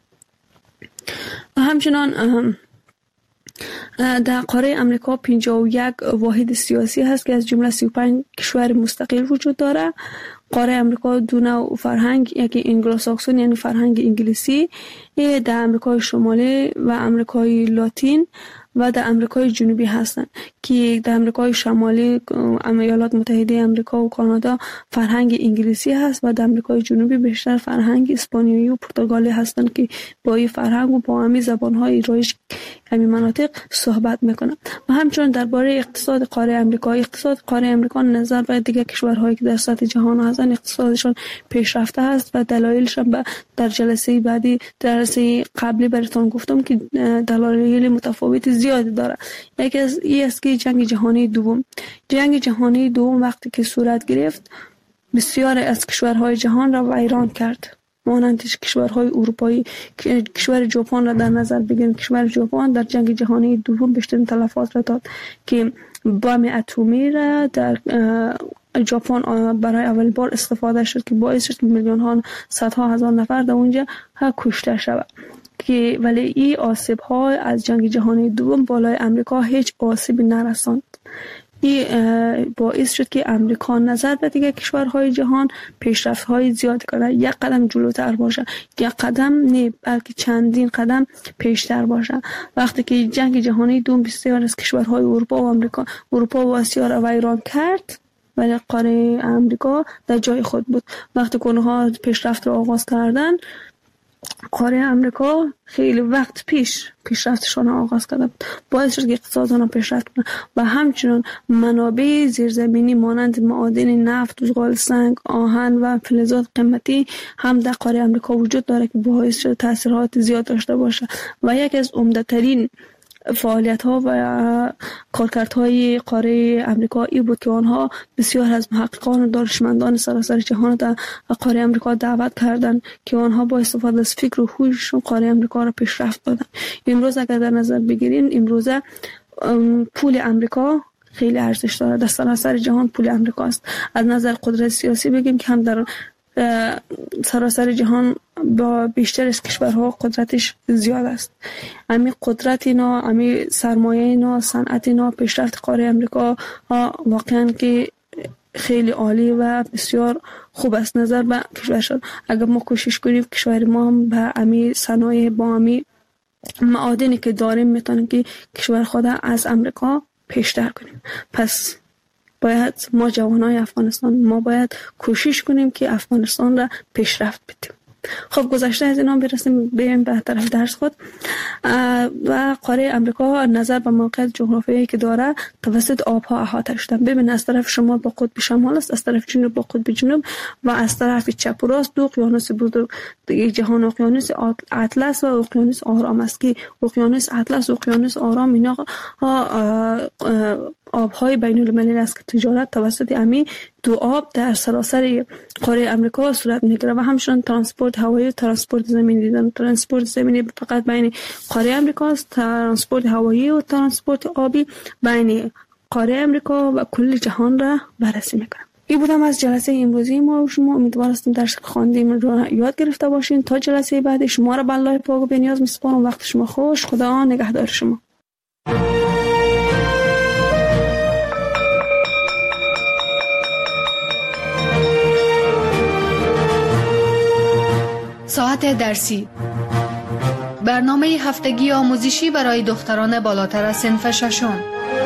و همچنان در قاره آمریکا 51 واحد سیاسی هست که از جمله 35 کشور مستقل وجود داره. قاره آمریکا دو نوع فرهنگ، یکی انگلوساکسون یعنی فرهنگ انگلیسی در آمریکای شمالی و آمریکای لاتین و در آمریکای جنوبی هستند که در آمریکای شمالی ایالات متحده آمریکا و کانادا فرهنگ انگلیسی هست و در آمریکای جنوبی بیشتر فرهنگ اسپانیایی و پرتغالی هستند که با این فرهنگ و با همین زبان‌های رایج همین مناطق صحبت میکنند. و همچنین درباره اقتصاد قاره آمریکا، اقتصاد قاره آمریکا نظر به دیگر کشورهایی که در سطح جهان هستند اقتصادشون پیشرفته است و دلایلش در جلسه بعدی جلسه قبلی براتون گفتم که دلایل متفاوتی زیاد داره. یکی از این است که جنگ جهانی دوم وقتی که صورت گرفت بسیار از کشورهای جهان را ویران کرد مانند کشورهای اروپایی. کشور ژاپن را در نظر بگیرید. کشور ژاپن در جنگ جهانی دوم بیشترین تلفات را داد که بمب اتمی را در ژاپن برای اول بار استفاده شد که باعث شد میلیون ها صدها هزار نفر در اونجا کشته شود. که ولی این آسیب ها از جنگ جهانی دوم بالای امریکا هیچ آسیبی نرساند. این باعث شد که امریکا نظر به دیگر کشورهای جهان پیشرفت های زیاد کنه، یک قدم جلوتر باشه، یک قدم نه بلکه چندین قدم پیشتر باشه. وقتی که جنگ جهانی دوم بسیار از کشورهای اروپا و آسیا را ویران کرد ولی قاره امریکا در جای خود بود. وقتی که اونها پیشرفت رو آغاز کردن، قاره امریکا خیلی وقت پیش پیشرفتشان آغاز کرده بود، باعث شد که اقتصاد آنها پیشرفت کنه و همچنین منابع زیرزمینی مانند معادن نفت، زغال سنگ، آهن و فلزات قیمتی هم در قاره امریکا وجود داره که باعث شد تاثیرات زیاد داشته باشه و یکی از عمده‌ترین فعالیت‌ها و کارکردهای قاره امریکا ای بود که آنها بسیار از محققان و دانشمندان سراسر جهان در قاره امریکا دعوت کردند که آنها با استفاده از فکر و هوششون قاره امریکا را پیشرفت دادند. امروز اگر در نظر بگیریم، امروزه پول امریکا خیلی ارزش داره، در سراسر جهان پول امریکا است. از نظر قدرت سیاسی بگیم که هم در سراسر جهان با بیشتر از کشورها قدرتش زیاد است. امی قدرت اینا، امی سرمایه اینا، صنعت اینا، پیشرفت قاره امریکا واقعا که خیلی عالی و بسیار خوب است نظر به کشورشان. اگر ما کوشش کنیم کشور ما هم به امی صنایع با امی معادنی که داریم میتونیم که کشور خود از امریکا پیشتر کنیم. پس باید ما جوانای افغانستان ما باید کوشش کنیم که افغانستان را پیشرفت بدیم. خب گذشته از اینا برسیم به طرف درس خود. و قاره امریکا نظر به موقعیت جغرافیایی که داره توسط آبها احاطه شده. ببین از طرف شمال با قطب شمال است، از طرف جنوب با قطب جنوب و از طرف چپ و راست دو اقیانوس بزرگ جهان، اقیانوس اطلس و اقیانوس آرام است که اقیانوس اطلس و اقیانوس آرام اینا آبهای بین المللی است که تجارت توسط امی دو آب در سراسر قاره امریکا صورت میگیره و همچنین ترانسپورت هوایی و ترانسپورت زمینی دیدن. ترانسپورت زمینی فقط بین قاره امریکا است، ترانسپورت هوایی و ترانسپورت آبی بین قاره امریکا و کل جهان را بررسی میکنه. این بودم از جلسه امروزی ما و شما. امیدوار هستم درس که خواندیم رو یاد گرفته باشین. تا جلسه بعد شما را به الله پاک و بی‌نیاز میسپارم. وقت شما خوش. خدا نگهدار شما. ساعت درسی، برنامه هفتگی آموزشی برای دختران بالاتر از صنف ششم.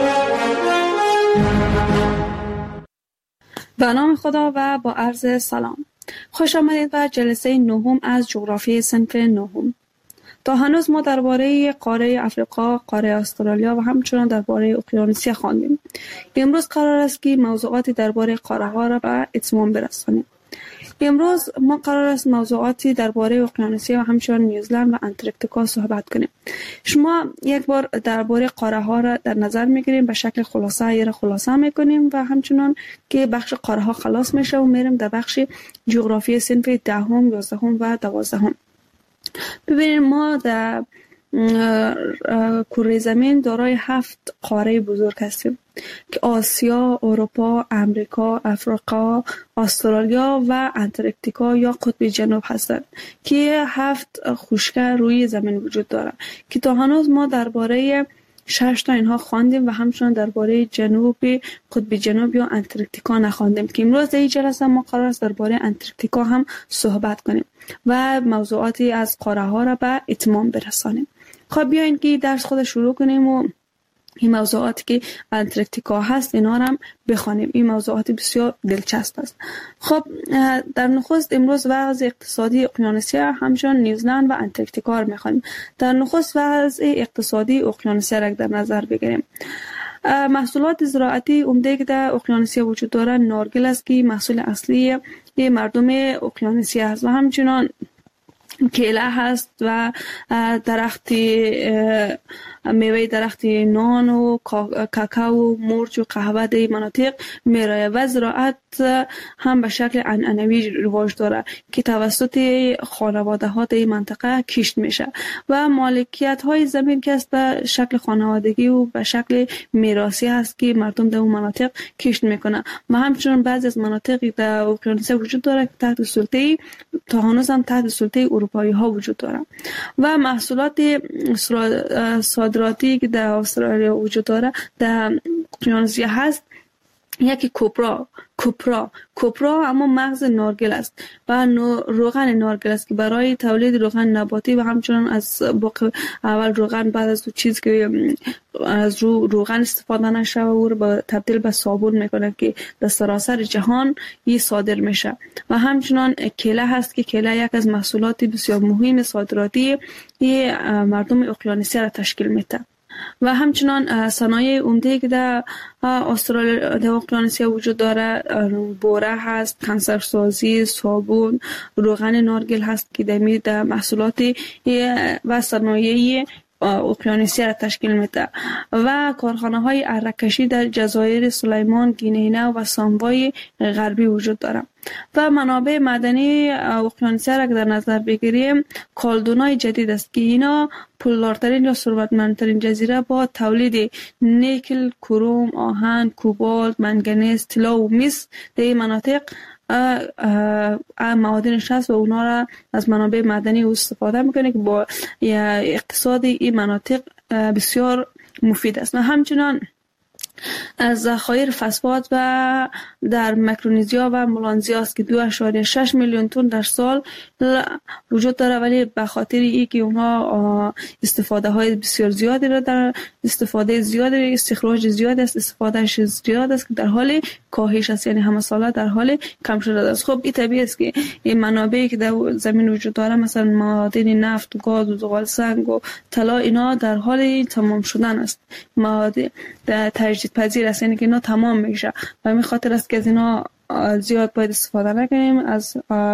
به نام خدا و با عرض سلام. خوش آمدید به جلسه نهم از جغرافی صنف نهم. تا هنوز ما درباره قاره افریقا، قاره استرالیا و همچنین درباره اقیانوسیه خواندیم. امروز قرار است که موضوعاتی درباره قاره ها را به اتمام برسانیم. امروز ما قرار است موضوعاتی درباره اقیانوسیه و همچنین نیوزلند و انتارکتیکا صحبت کنیم. شما یک بار درباره قاره ها را در نظر میگیریم، به شکل خلاصه میکنیم و همچنین که بخش قاره ها خلاص میشه و میریم در بخش جغرافی صنف 10، 11 و 12. ببینید ما در کره زمین دارای 7 قاره بزرگ هستیم که آسیا، اروپا، امریکا، افریقا، استرالیا و انتارکتیکا یا قطب جنوب هستند که 7 خشکی روی زمین وجود دارند که تا هنوز ما درباره 6 تا اینها خواندیم و همچنین درباره قطب جنوب یا انتارکتیکا نخواندیم که امروز در این جلسه ما قرار است درباره انتارکتیکا هم صحبت کنیم و موضوعاتی از قاره ها را به اتمام برسانیم. خب بیاین که درس خود شروع کنیم و این موضوعاتی که انتارکتیکا هست اینا هم بخوانیم. این موضوعات بسیار دلچسب است. خب در نخست امروز وضع اقتصادی اقیانوسیه همچنین نیوزلند و انتارکتیکا رو میخوانیم. در نخست وضع اقتصادی اقیانوسیه را در نظر بگیریم. محصولات زراعتی عمده که در اقیانوسیه وجود دارد نارگیل است که محصول اصلی مردم اقیانوسیه است و همچنین کیله هست و میوه درخت نان و کاکائو، مرچ و قهوه در مناطق میرایه و زراعت هم به شکل عنعنوی رواج داره که توسط خانواده ها در این منطقه کشت میشه و مالکیت های زمین که است به شکل خانوادگی و به شکل میراثی هست که مردم در اون مناطق کشت میکنه و همچنین بعضی از مناطق در اقیانوسیه وجود داره که تحت سلطه تا هنوز هم تحت سلطه اروپایی ها وجود داره و محصولات صادراتی که در استرالیا وجود داره در اقیانوسیه هست یکی کوپرا اما مغز نارگل است و روغن نارگل است که برای تولید روغن نباتی و همچنان از اول روغن بعد از چیز که از روغن استفاده نشه و او رو تبدیل به صابون میکنه که در سراسر جهان این صادر میشه. و همچنان کیله هست که کیله یک از محصولات بسیار مهم صادراتی مردم اقیانوسی را تشکیل میده. و همچنان صنایع عمده که در استرالیا در اقیانوسیا وجود داره بوره هست، کنسرسازی، صابون، روغن نارگل هست که در محصولات و صنایع اقیانوسیا را تشکیل میده. و کارخانه های اره‌کشی در جزایر سلیمان، گینه و ساموای غربی وجود داره. و منابع معدنی اقیانوسیا را در نظر بگیریم، کالدونای جدید است که اینا پولدارترین یا ثروتمندترین جزیره با تولید نیکل، کروم، آهن، کوبالت، منگنیز، طلا و مس در این مناطق معادنش هست و اونا را از منابع معدنی استفاده میکنه که با اقتصاد این مناطق بسیار مفید است. و همچنان از ذخایر فسفات و در میکرونزیا و ملانزیا است که 2.6 میلیون تن در سال وجود داره، ولی به خاطر اینکه اونها استفاده های بسیار زیادی را در استفاده زیادی، استخراج زیاد است، استفادهش زیاد است که در حال کاهش است، یعنی همه ساله در حال کم شده است. خب این طبیعی است که این منابعی که در زمین وجود داره مثلا معادن نفت و گاز و زغال سنگ و طلا اینا در حال تمام شدن است، مواد تجدید پذیر است، یعنی که اینا تمام میشه و همین خاطر است که از اینا زیاد باید استفاده نکنیم، از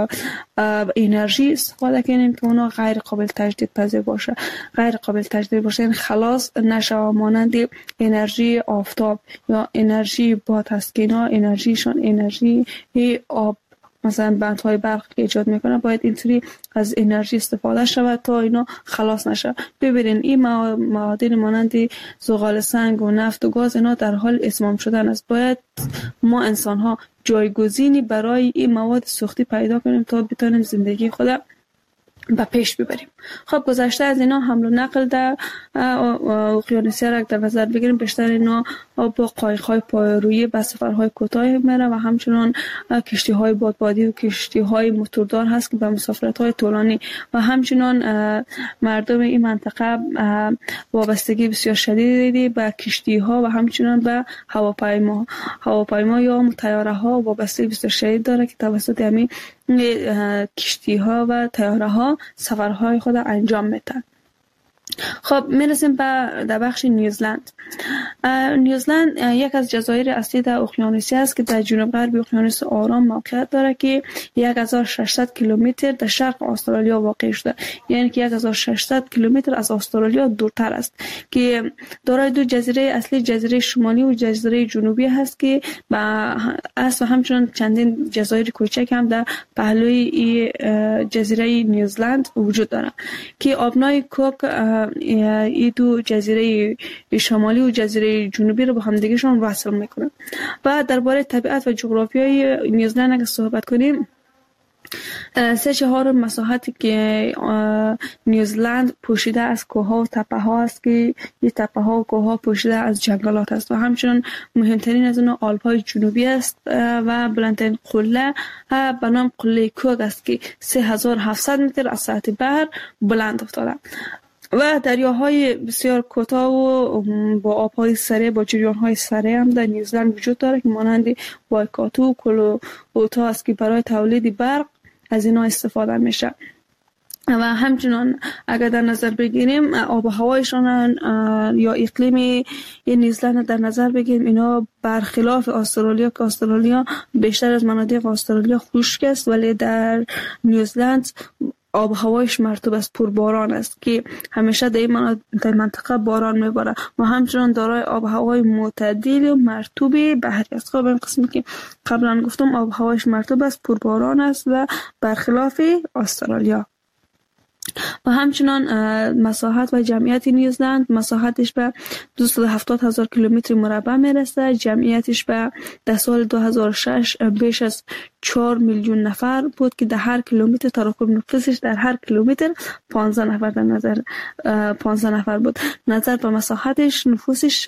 انرژی استفاده کنیم که اونا غیر قابل تجدید پذیر باشه. غیر قابل تجدید باشه یعنی خلاص نشه، مانند انرژی آفتاب یا انرژی باد هست که اینا انرژیشون انرژی آب مثلا بندهای برق که ایجاد میکنه، باید اینطوری از انرژی استفاده شود تا اینا خلاص نشه. ببینین این معادن مانند زغال سنگ و نفت و گاز اینا در حال اتمام شدن است. باید ما انسان ها جایگزینی برای این مواد سوختی پیدا کنیم تا بتونیم زندگی خود به پیش ببریم. خب گذشته از اینا حمل و نقل در اقیانوسیا را در نظر بگیریم، بیشتر اینا با قایق‌های پایرویی به سفرهای کوتاه میره و همچنان کشتی‌های بادبادی و کشتی‌های موتوردار هست که به مسافرت‌های طولانی و همچنان مردم این منطقه وابستگی بسیار شدیدی به کشتی‌ها و همچنان به هواپیما یا طیاره‌ها وابستگی بسیار شدید داره که توسط همین کشتی‌ها و طیاره‌ها سفرهای خود انجام میدن. خب میرسیم در بخش نیوزلند. نیوزلند یک از جزایر اصلی در اقیانوسیا است که در جنوب غرب اقیانوس آرام موقعیت داره که 1600 کیلومتر در شرق استرالیا واقع شده، یعنی که 1600 کیلومتر از استرالیا دورتر است که دارای دو جزیره اصلی، جزیره شمالی و جزیره جنوبی هست که و همچنان چندین جزایر کوچک هم در پهلوی جزیره نیوزلند وجود داره که آبنای کوک این دو جزیره شمالی و جزیره جنوبی رو با هم دیگه‌شون وصل میکنه. و درباره طبیعت و جغرافیای نیوزلند اگه صحبت کنیم، 3/4 مساحتی که نیوزلند پوشیده از کوه‌ها و تپه‌ها است که این تپه‌ها و کوه‌ها پوشیده از جنگلات است و همچنین مهمترین از اونها آلپ‌های جنوبی است و بلندترین قله به نام قله کوک است که 3700 متر از سطح بحر بلند افتاده و دریاهای بسیار کوتاه و با آبهای سره با جریان‌های سره هم در نیوزلند وجود داره که مانند وایکاتو، کلوتا است که برای تولید برق از اینا استفاده میشه. و همچنان اگر در نظر بگیریم آب و هوایشان یا اقلیم نیوزلند در نظر بگیریم، اینا برخلاف استرالیا که استرالیا بیشتر از مناطق استرالیا خشک است، ولی در نیوزلند آب و هوایش مرطوب است، پرباران است که همیشه در این منطقه باران میباره و همچنان دارای آب و هوای معتدل و مرطوب بحری است. خب این قسمی که قبلا گفتم آب و هوایش مرطوب است، پرباران است و برخلاف استرالیا. و همچنان مساحت و جمعیت نیوزلند، مساحتش به 270,000 کیلومتر مربع میرسه، جمعیتش به در سال 2006 بیش از 4 میلیون نفر بود که در هر کیلومتر تراکم نفوسش در هر کیلومتر 15 نفر در نظر 15 نفر بود. نظر به مساحتش نفوسش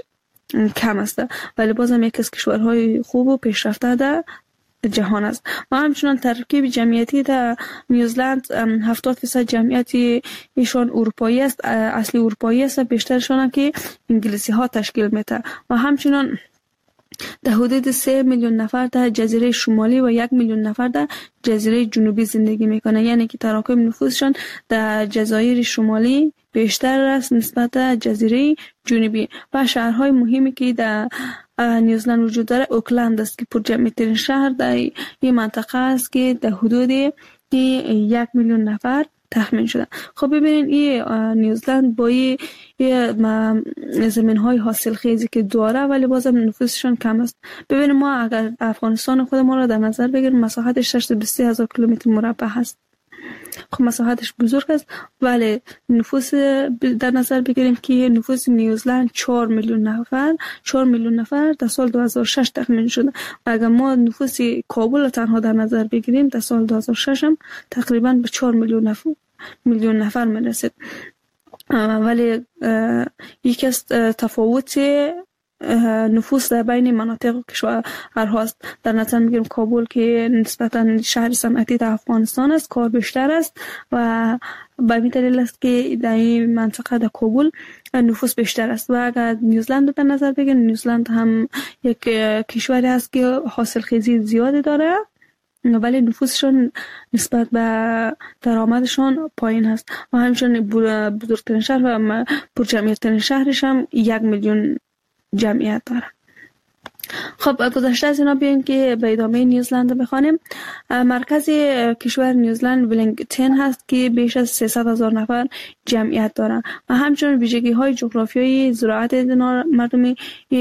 کم است، ولی بازم یک از کشورهای خوب و پیشرفته در جهان است. و همچنان ترکیب جمعیتی در نیوزلند 70% جمعیت ایشان اروپایی است، اصلی اروپایی است، بیشترشان هم که انگلیسی ها تشکیل میده. و همچنان در حدود 3 میلیون نفر در جزیره شمالی و 1 میلیون نفر در جزیره جنوبی زندگی میکنه، یعنی که تراکم نفوسشان در جزایر شمالی بیشتر است نسبت به جزیره جنوبی. و شهرهای مهمی که در نیوزلند وجود داره اوکلند است که پرجمعیت ترین شهر در این منطقه است که در حدود 1 میلیون نفر تخمین شده. خب ببینید این نیوزلند با این زمین های حاصل خیزی که داره ولی بازم نفوسشان کم است. ببینید ما اگر افغانستان خود ما را در نظر بگیریم مساحتش 620,000 کیلومتر مربع هست. خب مساحتش بزرگ است ولی نفوس در نظر بگیریم که نفوس نیوزلند 4 میلیون نفر در سال 2006 تخمین شده. اگر ما نفوس کابل تنها در نظر بگیریم در سال 2006 هم تقریبا به 4 میلیون نفر میرسید. ولی یکی از تفاوت نفوس در بین مناطق کشورهاست. در نظر میگیریم کابل که نسبتا شهر صنعتی در افغانستان است، کار بیشتر است و به این دلیل است که در این منطقه در کابل نفوس بیشتر است. و اگر نیوزلند در نظر بگیریم نیوزلند هم یک کشوری است که حاصل خیزی زیادی داره ولی نفوسشون نسبت به درآمدشون پایین است و همچنین بزرگترین شهر و پرجمعیت ترین شهرش هم 1 میلیون جمعیت داره. خب گذشته از اینا بیاین که به ادامه نیوزلند بخوانیم. مرکز کشور نیوزلند ولینگتون هست که بیش از 300,000 نفر جمعیت دارن و همچنین ویژگی های جغرافیایی زراعت مردمی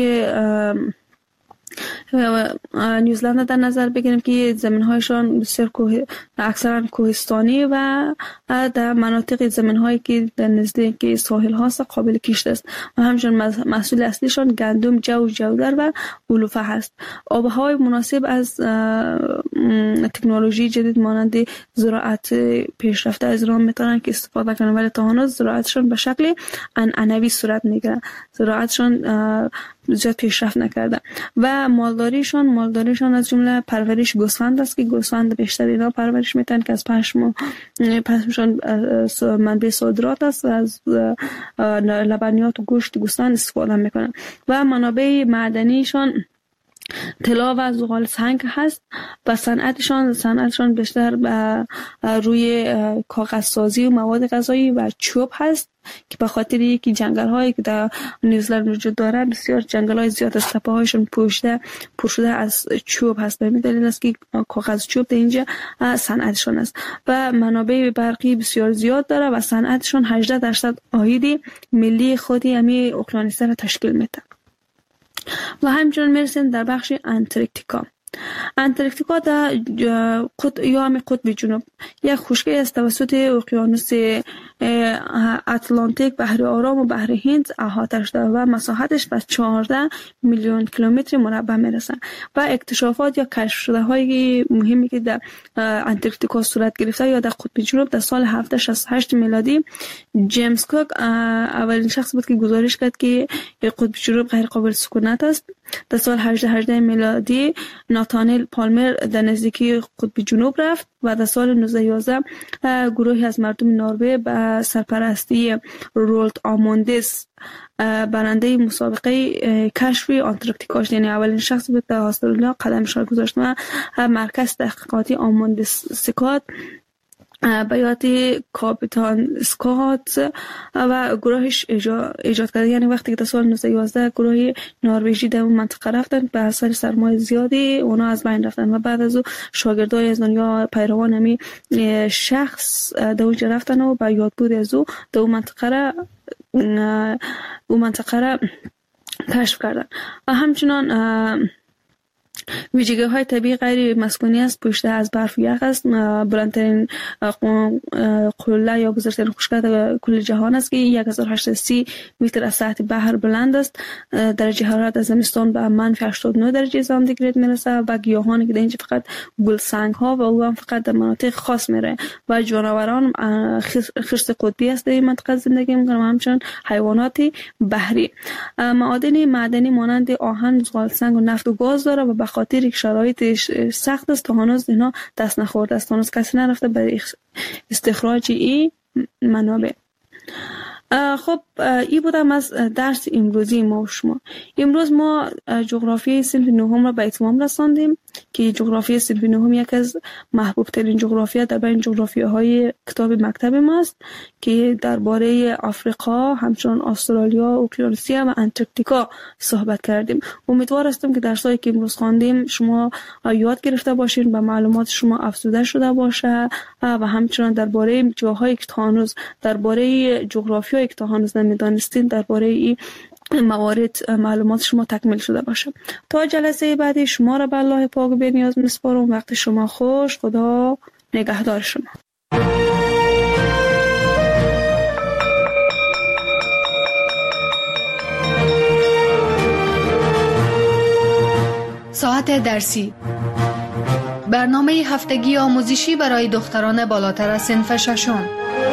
نیوزلند در نظر بگیریم که زمین‌هایشان بسیار اکثرا کوهستانی و در مناطق زمین‌هایی که در نزدیک ساحل هاست قابل کشت است و همچنین محصول اصلیشان گندم، جو، جودر و علوفه هست. آب‌های مناسب از تکنولوژی جدید مانند زراعت پیشرفته از راه میتونن که استفاده کنن ولی تا هنوز زراعتشان به شکل عنعنوی صورت میگیره. زراعتشان زیاد پیشرفت نکرده و مالداریشان از جمله پرورش گوسفند است که گوسفند بیشتر اینا پرورش میتن که از پشمشان منبع صادرات است و از لبنیات و گوشت گوسفند استفاده میکنن و منابع معدنیشان طلا و زغال سنگ هست و صنعتشان بیشتر روی کاغذسازی و مواد غذایی و چوب هست که به خاطر یکی جنگل هایی که در نیوزلند وجود داره بسیار جنگل های زیاد از تپه هایشون پوشیده از چوب هست. به این دلیل است که کاغذ چوب در اینجا صنعتشان است و منابع برقی بسیار زیاد داره و صنعتشان 18% عاید ملی خودی همین اقیانوس‌ها را تشکیل میده. و همچنین میرسیم در بخش انتارکتیکا در قطب جنوب یک خشکی است توسط اقیانوس اتلانتیک، بحر آرام و بحر هند احاطه شده و مساحتش به 14 میلیون کیلومتر مربع میرسه و اکتشافات یا کشف شده های مهمی که در انتارکتیکا صورت گرفته یا در قطب جنوب در سال 768 میلادی جیمز کوک اولین شخص بود که گزارش کرد که قطب جنوب غیر قابل سکونت است. در سال 1818 میلادی ناتانیل پالمر در نزدیکی قطب جنوب رفت و در سال 1911 گروهی از مردم نروژ به سرپرستی رولت آموندس برنده مسابقه کشف آنتارکتیکا، یعنی اولین شخص بود در استرالیا قدمش را گذاشت و مرکز تحقیقاتی آموندس سکات به یاد کاپیتان اسکات و گروهش ایجاد کرد. یعنی وقتی که در سال 1911 گروه نروژی در اون منطقه رفتن به اثر سرمایه زیادی اونا از بین رفتن و بعد از او شاگردای از دنیا پیروان همی شخص در اونجا رفتن و با یادبود از او در اون منطقه را کشف کردن و همچنان ویژگی های طبیعی غیر مسکونی است، پوشیده از برف و یخ است، بلندترین قله یا بزرگترین خشکه کل جهان است که 1830 متر از سطح بحر بلند است. درجه حرارت از زمستان به منفی 89 درجه سانتیگراد میرسه و گیاهانی که در اینجا فقط گلسنگ ها و او هم فقط در مناطق خاص میره و جانوران خرس قطبی است در این منطقه زندگی میکنن و همچنین حیوانات بحری. معادن معدنی مانند آهن، زغال سنگ و نفت و گاز داره و به خاطر یک شرایط سخت است تا هنوز اینا دست نخورده است، هنوز کسی نرفته برای استخراج این منابع. خب این بودم از درس امروزی ما و شما. امروز ما جغرافی صنف نهم را به اتمام رساندیم که جغرافی صنف نهم یک از محبوب ترین جغرافیا در بین جغرافی های کتاب مکتب ماست که درباره آفریقا، همچنین استرالیا، اوکیانوسیا و انتارکتیکا صحبت کردیم. امیدوار هستم که درسایی که امروز خواندیم شما یاد گرفته باشین و معلومات شما افزوده شده باشه و همچنین درباره جاهایی که هنوز درباره جغرافیایی که هنوز نمیدانستین درباره این موارد معلومات شما تکمیل شده باشه. تا جلسه بعدی شما را به الله پاک و بی‌نیاز می‌سپارم. وقت شما خوش. خدا نگهدار شما. ساعت درسی، برنامه هفتگی آموزشی برای دختران بالاتر از صنف ششم.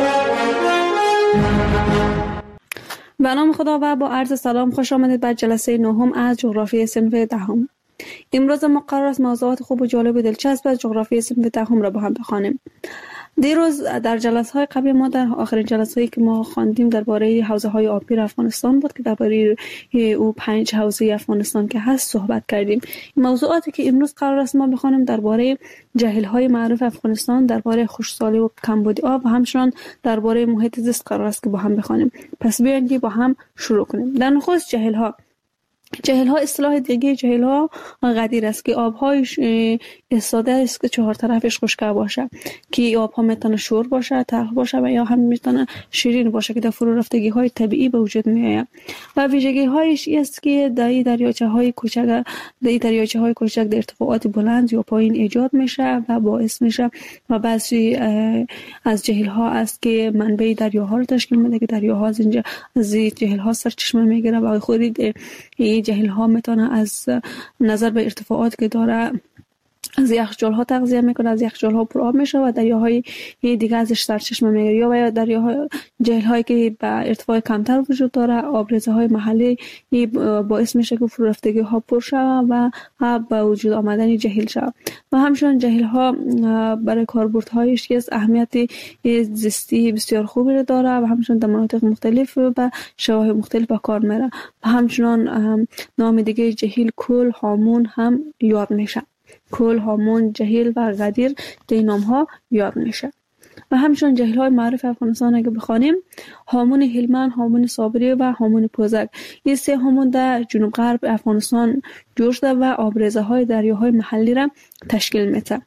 به نام خدا و با عرض سلام خوش آمدید به جلسه نهم از جغرافی صنف دهم. امروز ما قرار است موضوعات خوب و جالب و دلچسب از جغرافی صنف دهم را با هم بخوانیم. دیروز در جلسه‌های قبلی ما در آخرین جلسه‌ای که ما خواندیم درباره حوزه‌های آبی افغانستان بود که درباره او 5 حوزه افغانستان که هست صحبت کردیم. موضوعاتی که امروز قرار است ما بخوانیم درباره جهیل‌های معروف افغانستان، درباره خشکسالی و کمبود آب و همچنین درباره محیط زیست قرار است که با هم بخوانیم. پس بیاین که با هم شروع کنیم. در نخست جهیل‌ها اصطلاح دیگه جهیل‌ها غدیر است که آب‌هایش استاده است که 4 طرفش خشک باشه که آب‌ها میتونه شور باشه، تلخ باشه و یا هم میتونه شیرین باشه که در فرو رفتگی‌های طبیعی به وجود میآید. و ویژگی‌هایش است که در دریاچه‌های کوچک در ارتفاعات بلند یا پایین ایجاد میشه و باعث میشه و بعضی از جهیل‌ها است که منبع دریاها رو تشکیل میده که دریاها از اینجا از جهیل‌ها سرچشمه میگیره و خود جهیل‌ها میتونه از نظر به ارتفاعات که داره از یخچال‌ها تغذیه میکنه، از یخچال‌ها پر آب میشه و دریاهای دیگه ازش سرچشمه میگیره یا دریاهای جهیل‌هایی که به ارتفاع کمتر وجود داره آبریزه‌های محلی باعث میشه که فرو رفتگی‌ها پر شه و به وجود آمدن جهیل شه. و همچنین جهیل‌ها برای کاربردهایش از اهمیت زیستی بسیار خوبی داره و همچنین در مناطق مختلف و شواهد مختلف به کار میره. و همچنین نام دیگه جهیل کل، هامون هم یاد میشه. کل، هامون، جهیل و غدیر این نام ها یاد میشه. و همچنین جهیل های معروف افغانستان اگه بخوانیم هامون هلمند، هامون صابری و هامون پوزک. این 3 هامون در جنوب غرب افغانستان جوش شده و آبریزه های دریاهای محلی را تشکیل میده.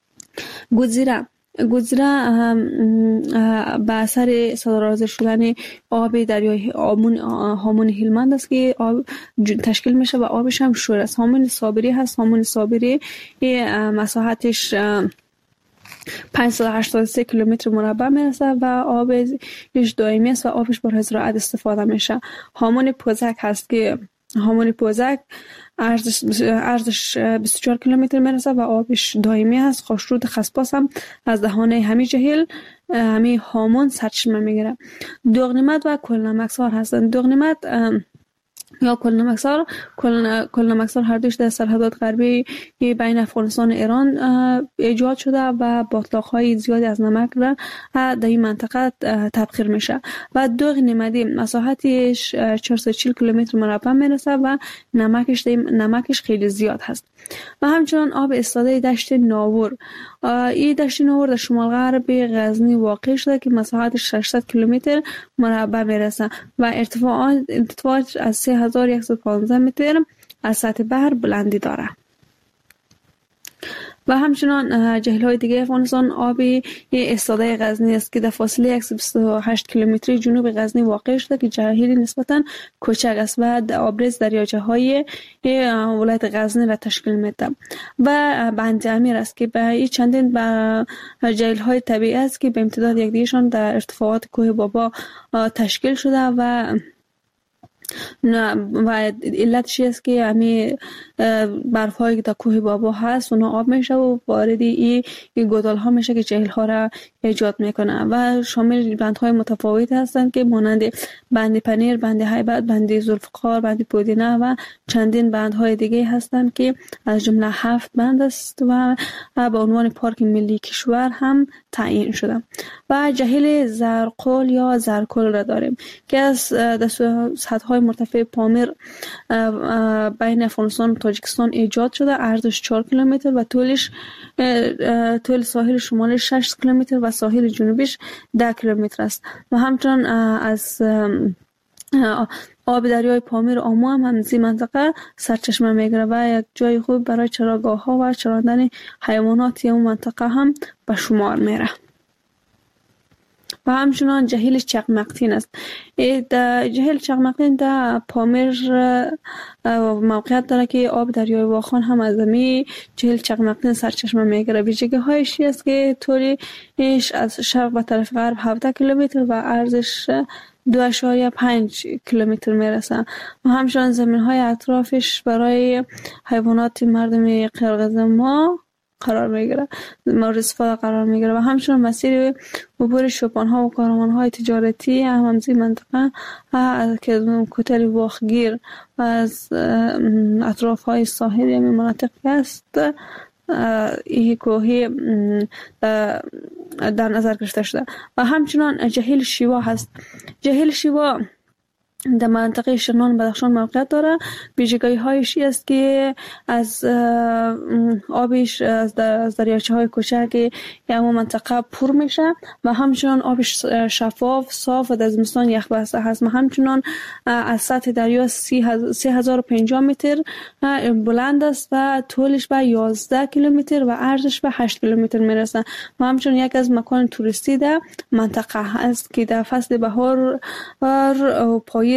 گودزیرا به اثر صدراضر شدن آب دریای هامون هلمند است که آب تشکیل میشه و آبش هم شور است. هامون صابری هست. هامون صابری مساحتش 583 کیلومتر مربع میرسه و آبش دائمی است و آبش برای زراعت استفاده میشه. هامون پوزک هست که هامون پوزک عرضش 24 کیلومتر میرسه و آبش دائمی است. خاشرود خسپاس هم از دهانه همین جهیل همین هامون سرچشمه میگیره. دوغنمد و کلنمکسار هستند. دوغنمد یا کلنمکسار هر دوش در سرحدات غربی بین افغانستان و ایران ایجاد شده و بطلاق‌های زیادی از نمک را در این منطقه تبخیر میشه و دوغنمدی مساحتش 440 کیلومتر مربع میرسه و نمکش خیلی زیاد هست. و همچنین آب استاده دشت ناور. این دشت ناور در شمال غرب غزنی واقع شده که مساحتش 600 کیلومتر مربع میرسه و ارتفاعش از 3115 متر از سطح بحر بلندی داره. و همچنان جهیل‌های دیگه افغانستان آبی استاده غزنی است که در فاصله 128 کیلومتری جنوب غزنی واقع شده که جهیلی نسبتاً کوچک است و آبریز دریاچه‌های ولایت غزنی را تشکیل میده و بند امیر است که به چندین جهیل‌های طبیعی است که به امتداد یکدیگرشان در ارتفاعات کوه بابا تشکیل شده و علتش است که همین برف‌هایی که در کوه بابا هست اونا آب میشه و وارد این گودال ها میشه که جهیل ها را ایجاد میکنه و شامل بندهای متفاوت هستند که مانند بند پنیر، بند هیبت، بند ذوالفقار، بند پودینه و چندین بندهای دیگه هستند که از جمله 7 بند است و به عنوان پارک ملی کشور هم تعیین شده. و جهیل زرقل یا زرکل را داریم که از سطح‌های مرتفع پامیر بین افغانستان و تاجیکستان ایجاد شده. عرضش 4 کیلومتر و طول ساحل شمالی 6 کیلومتر و ساحل جنوبیش 10 کیلومتر است و همچنان از آب دریای پامیر و آمو هم از این منطقه سرچشمه میگیره و یک جای خوب برای چراگاه ها و چراندن حیوانات اون منطقه هم به شمار میره. و همچنان جهیل چقمقتین است. جهیل چقمقتین در پامیر موقعیت داره که آب دریای واخان هم از می جهیل چقمقتین سرچشمه میگیره. ویژگی هایش است که طولش از شرق به طرف غرب 17 کیلومتر و عرضش 2.5 کیلومتر میرسه و همچنان زمین های اطرافش برای حیوانات مردم قرقیز ما قرار میگیره، مورد استفاده قرار میگیره و همچنان مسیر عبور شوپان ها و کاروان های تجارتی همزی منطقه که کوتل واخگیر و از اطراف های ساحلی همین مناطق است این کوهی در نظر گرفته شده. و همچنان جهیل شیوا هست. جهیل شیوا در منطقه شرنان بدخشان موقعیت داره. ویژگی هایش است که از آبش از دریاچه های کوچک همون منطقه پر میشه و همچنان آبش شفاف صاف و در زمستان یخ بسته هست و همچنان از سطح دریا 3050 متر بلند است و طولش به 11 کیلومتر و عرضش به 8 کیلومتر میرسه و همچنان یک از مکان توریستی در منطقه است که در فصل بهار و پاییز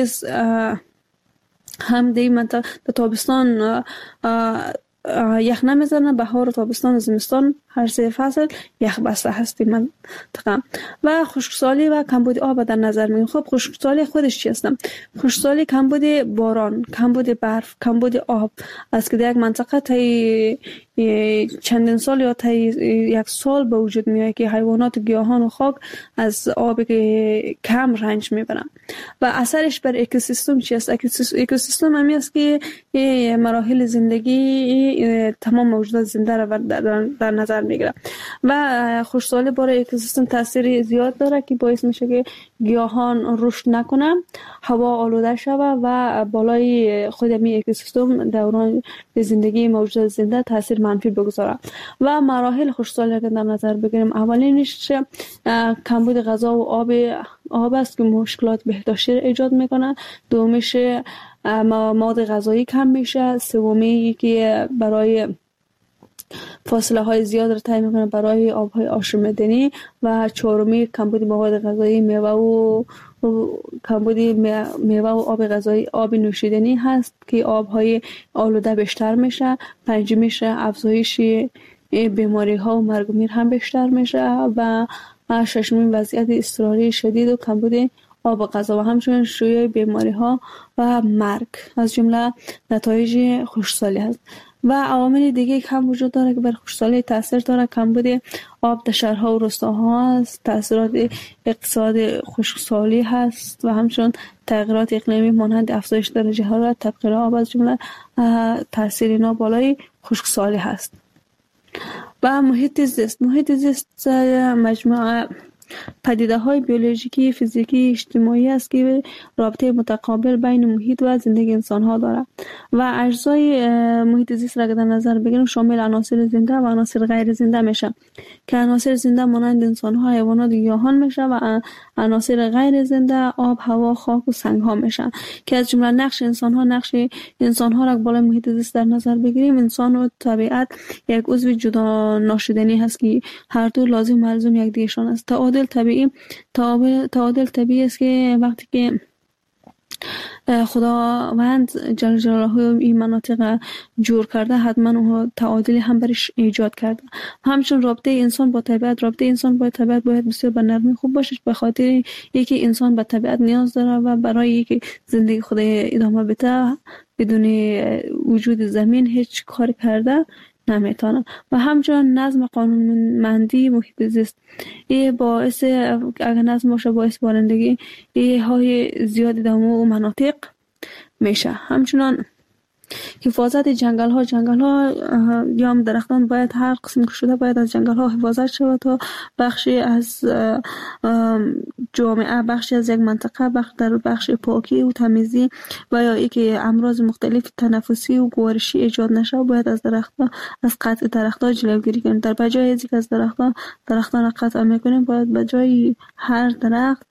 هم دی منطقه در تابستان یخ نمیزنه، بهار و تابستان و زمستان هر سه فصل یخ بسته هست منطقه. و خشکسالی و کمبود آب در نظر میگیریم. خب خشکسالی خودش چی هستم؟ خشکسالی کمبود باران، کمبود برف، کمبود آب است که در یک منطقه تا چندین سال یا تا یک سال به وجود میاد که حیوانات و گیاهان و خاک از آب کم رنج میبرن. و اثرش بر اکوسیستم چی است؟ اکوسیستم همی است که مراحل زندگی تمام موجودات زنده را در نظر میگیره و خشکسالی برای اکوسیستم تاثیر زیاد داره که باعث میشه که گیاهان رشد نکنن، هوا آلوده شود و بالای خود می اکوسیستم دوران زندگی موجودات زنده تاثیر منفی بگذاره. و مراحل خشکسالی که در نظر بگیریم، اولینش کمبود غذا و آب است که مشکلات بهداشتی ایجاد میکنه. دومیش مواد غذایی کم میشه. سومی که برای فاصله های زیاد را تعیین میکنه برای آبهای آشامیدنی و چهارمی کمبود مواد غذایی میوه و کمبود میوه و آب غذایی آب نوشیدنی هست که آبهای آلوده بیشتر میشه. پنجمیش افزایش بیماری ها و مرگ و میر هم بیشتر میشه و ششمی وضعیت اضطراری شدید و کمبود آب غذا و همچنین شیوع بیماری ها و مرگ از جمله نتایج خشکسالی هست. و عوامل دیگه هم وجود داره که بر خشکسالی تاثیر داره. کمبود آب در شهرها و روستاها است، تاثیرات اقتصاد خشکسالی هست و همچنین تغییرات اقلیمی مانند افزایش درجه حرارت، تبخیر آب از جمله تاثیر اینا بالای خشکسالی هست. و محیط زیست مجموعه پدیده‌های بیولوژیکی، فیزیکی، اجتماعی است که رابطه متقابل بین محیط و زندگی انسان‌ها دارد و اجزای محیط زیست را در نظر بگیریم شامل عناصر زنده و عناصر غیر زنده میشه که عناصر زنده مانند انسان‌ها، حیوانات و گیاهان میشه و عناصر غیر زنده آب، هوا، خاک و سنگ‌ها میشن که از جمله نقش انسان‌ها را بالای محیط زیست در نظر بگیریم. انسان و طبیعت یک عضو جدا ناشدنی هست که هر دو لازم و ملزوم یکدیگرشان است. تعادل طبیعی است که وقتی که خداوند جل جلاله این مناطق جور کرده حتما اون تعادلی هم برش ایجاد کرده. همچنین رابطه انسان با طبیعت باید بسیار به نرمی خوب باشه به خاطر اینکه انسان به طبیعت نیاز داره و برای اینکه زندگی خود ادامه بده بدون وجود زمین هیچ کار کرده نمیتونه. و همچنین نظم قانونمندی محیط زیست باعث اگر نظم باشه باعث بارندگی های زیادی در اون مناطق میشه. همچنین حفاظت جنگل ها یا هم درختان باید هر قسم که شده باید از جنگل ها حفاظت شود تا بخشی از جامعه، بخشی از یک منطقه، بخش پاکی و تمیزی و یا اینکه امراض مختلف تنفسی و گوارشی ایجاد نشه باید از قطع درختان جلوگیری کنیم. در بجای از اینکه از درختان قطع میکنیم باید بجای هر درخت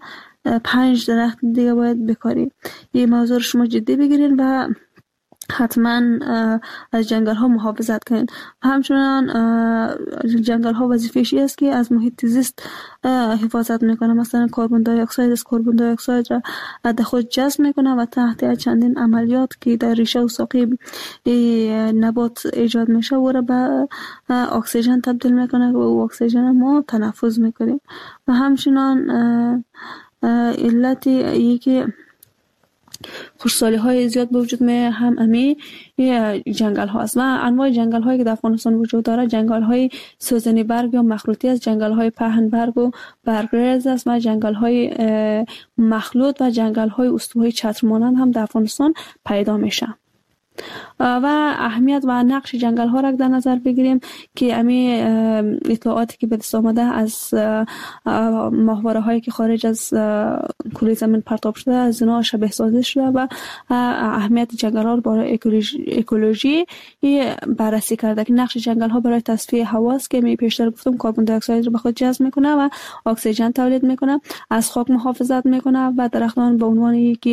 5 درخت دیگه باید بکاریم. این موضوع رو شما جدی بگیرین و حتما از جنگل ها محافظت کنین. همچنان جنگل ها وظیفه‌اش است که از محیط زیست حفاظت میکنه. مثلا کربن دی اکساید را در خود جذب میکنه و تحت چندین عملیات که در ریشه و ساقه نبات ایجاد میشه و را به اکسیژن تبدیل میکنه و اکسیژن ما تنفس میکنیم. و همچنان علتی ای که خوشسالی های زیاد به وجود می هم امی جنگل هاست و انواع جنگل هایی که در افغانستان وجود داره جنگل های سوزنی برگ یا مخلوطی است، جنگل های پهن برگ و برگریز است و جنگل های مخلوط و جنگل های استوایی چتر مانند هم در افغانستان پیدا میشه. و اهمیت و نقش جنگل ها را در نظر بگیریم که امی اطلاعاتی که به دست آمده از ماهواره هایی که خارج از کره زمین پرتاب شده از اینا شبیه سازی شده و اهمیت جنگل ها برای اکولوژی بررسی کرده که نقش جنگل ها برای تصفیه هوا است که می پیشتر گفتم کربن دی اکساید رو به خود جذب میکنه و اکسیژن تولید میکنه، از خاک محافظت میکنه و درختان به عنوان یکی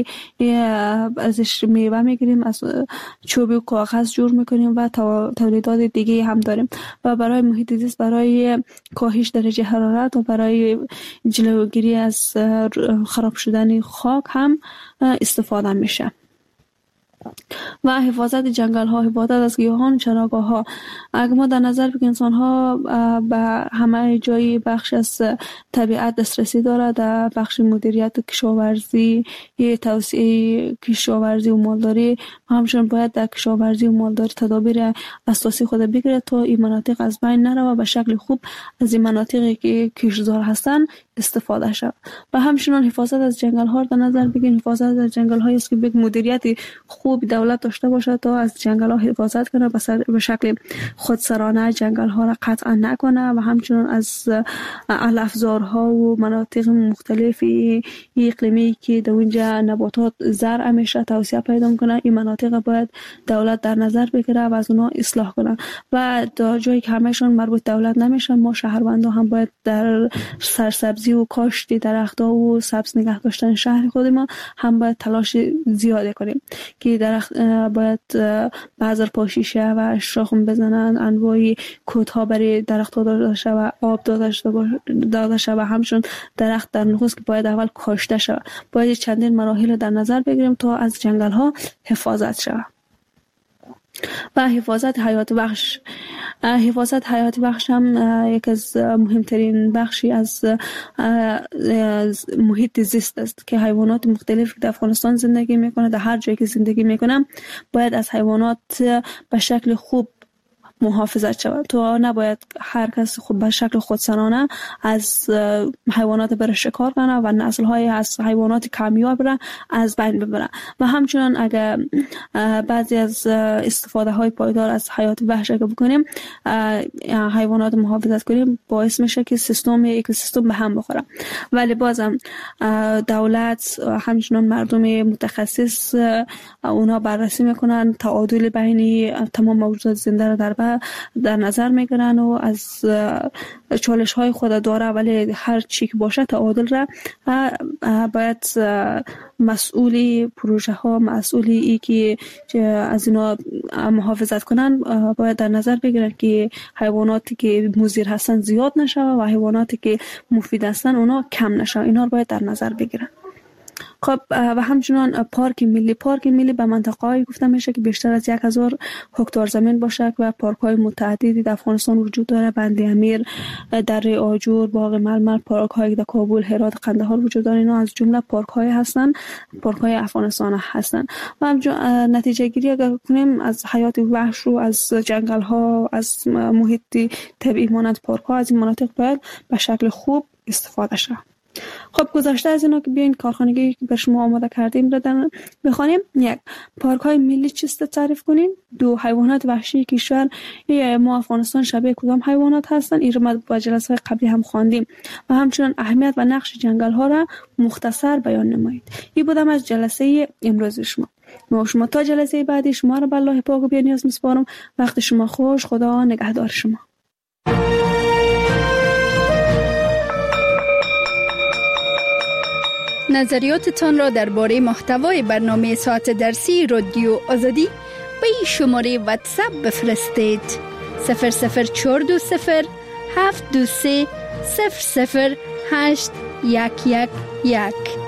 ازش میوه میگیریم، از چوب و کاغذ جور میکنیم و تولیدات دیگه هم داریم و برای محیط زیست، برای کاهش درجه حرارت و برای جلوگیری از خراب شدن خاک هم استفاده میشه. و حفاظت جنگل ها، حفاظت از گیاهان و چراگاه ها. اگر ما در نظر بگیریم انسان ها به همه جای بخش از طبیعت دسترسی داره، در بخش مدیریت و کشاورزی، توسعه کشاورزی و مالداری همچنین باید در کشاورزی و مالداری تدابیر اساسی خود بگیره تا این مناطق از بین نره و به شکل خوب از این مناطقی که کشتزار هستن استفاده شود. و همچنین حفاظت از جنگل ها در نظر بگیریم، حفاظت از جنگل هایی است که به مدیریت خوب دولت داشته باشه تا از جنگل ها حفاظت کنه، به شکل خودسرانه جنگل ها را قطع نکنه و همچنین از علفزارها و مناطق مختلف اقلیمی که در اونجا نباتات زرع میشه توسعه پیدا کنه، این مناطق باید دولت در نظر بگیره و از اونها اصلاح کنه. و در جایی که همهشون مربوط دولت نمیشن ما شهروندان هم باید در سرسبزی و کاشت درخت‌ها و سبز نگه داشتن شهر خود ما هم باید تلاش زیاده کنیم که درخت باید بذر پاشی شه و شاخم بزنن، انواع کودها برای درخت‌ها داده شه و آب داده شه و همچون درخت در نخست که باید اول کاشته شه. باید چندین مراحل در نظر بگیریم تا از جنگل ها حفاظت شه. و حفاظت حیات بخش هم یک از مهمترین بخشی از محیط زیست است که حیوانات مختلف در افغانستان زندگی میکنه، در هر جایی که زندگی میکنه باید از حیوانات به شکل خوب محافظت شود. تو نباید هر کس خود به شکل خودسرانه از حیوانات بر شکار کنه و نسل‌های از حیوانات کمیاب را از بین ببره. و همچنین اگر بعضی از استفاده های پایدار از حیات وحش اگر بکنیم، حیوانات محافظت کنیم، باعث میشه که اکوسیستم به هم بخوره. ولی بازم دولت همچنین مردم متخصص اونا بررسی میکنن، تعادل بین تمام موجودات زنده را در نظر میگیرن و از چالش های خود داره، ولی هر چی که باشه تعادل را باید مسئولی پروژه ها، مسئولی ای که از اینا محافظت کنن باید در نظر بگیرن که حیواناتی که مضر هستن زیاد نشه و حیواناتی که مفید هستن اونا کم نشه. اینا رو باید در نظر بگیرن. خب و همچنان پارک ملی به منطقه‌ای گفته میشه که بیشتر از 1000 هکتار زمین باشه و پارک‌های متعددی در افغانستان وجود داره. بند امیر، دره آجور، باغ ململ، پارک‌های در کابل، هرات، قندهار وجود داره. اینا از جمله پارک‌های هستن، پارک‌های افغانستان هستن. و نتیجه گیری اگر کنیم از حیات وحش رو، از جنگل‌ها، از محیط طبیعی مانند پارک‌ها، از این مناطق باید به شکل خوب استفاده شه. خب گذشته از اینا که بیاین کارخانگی که به شما آماده کردیم رو بخوانیم. 1. پارک‌های ملی چیست تعریف کنیم. 2. حیوانات وحشی کشور ما افغانستان شبیه کدام حیوانات هستند. این رو ما با جلسه‌های قبلی هم خواندیم. و همچنین اهمیت و نقش جنگل‌ها را مختصر بیان نمایید. این بودم از جلسه امروز شما. تا جلسه بعدی شما رو به الله پاک و بی‌نیاز می‌سپارم. وقت شما خوش. خدا نگهدار شما. نظریاتتان را درباره محتوای برنامه ساعت درسی رادیو آزادی به این شماره واتساپ بفرستید. 00420 723 008 111.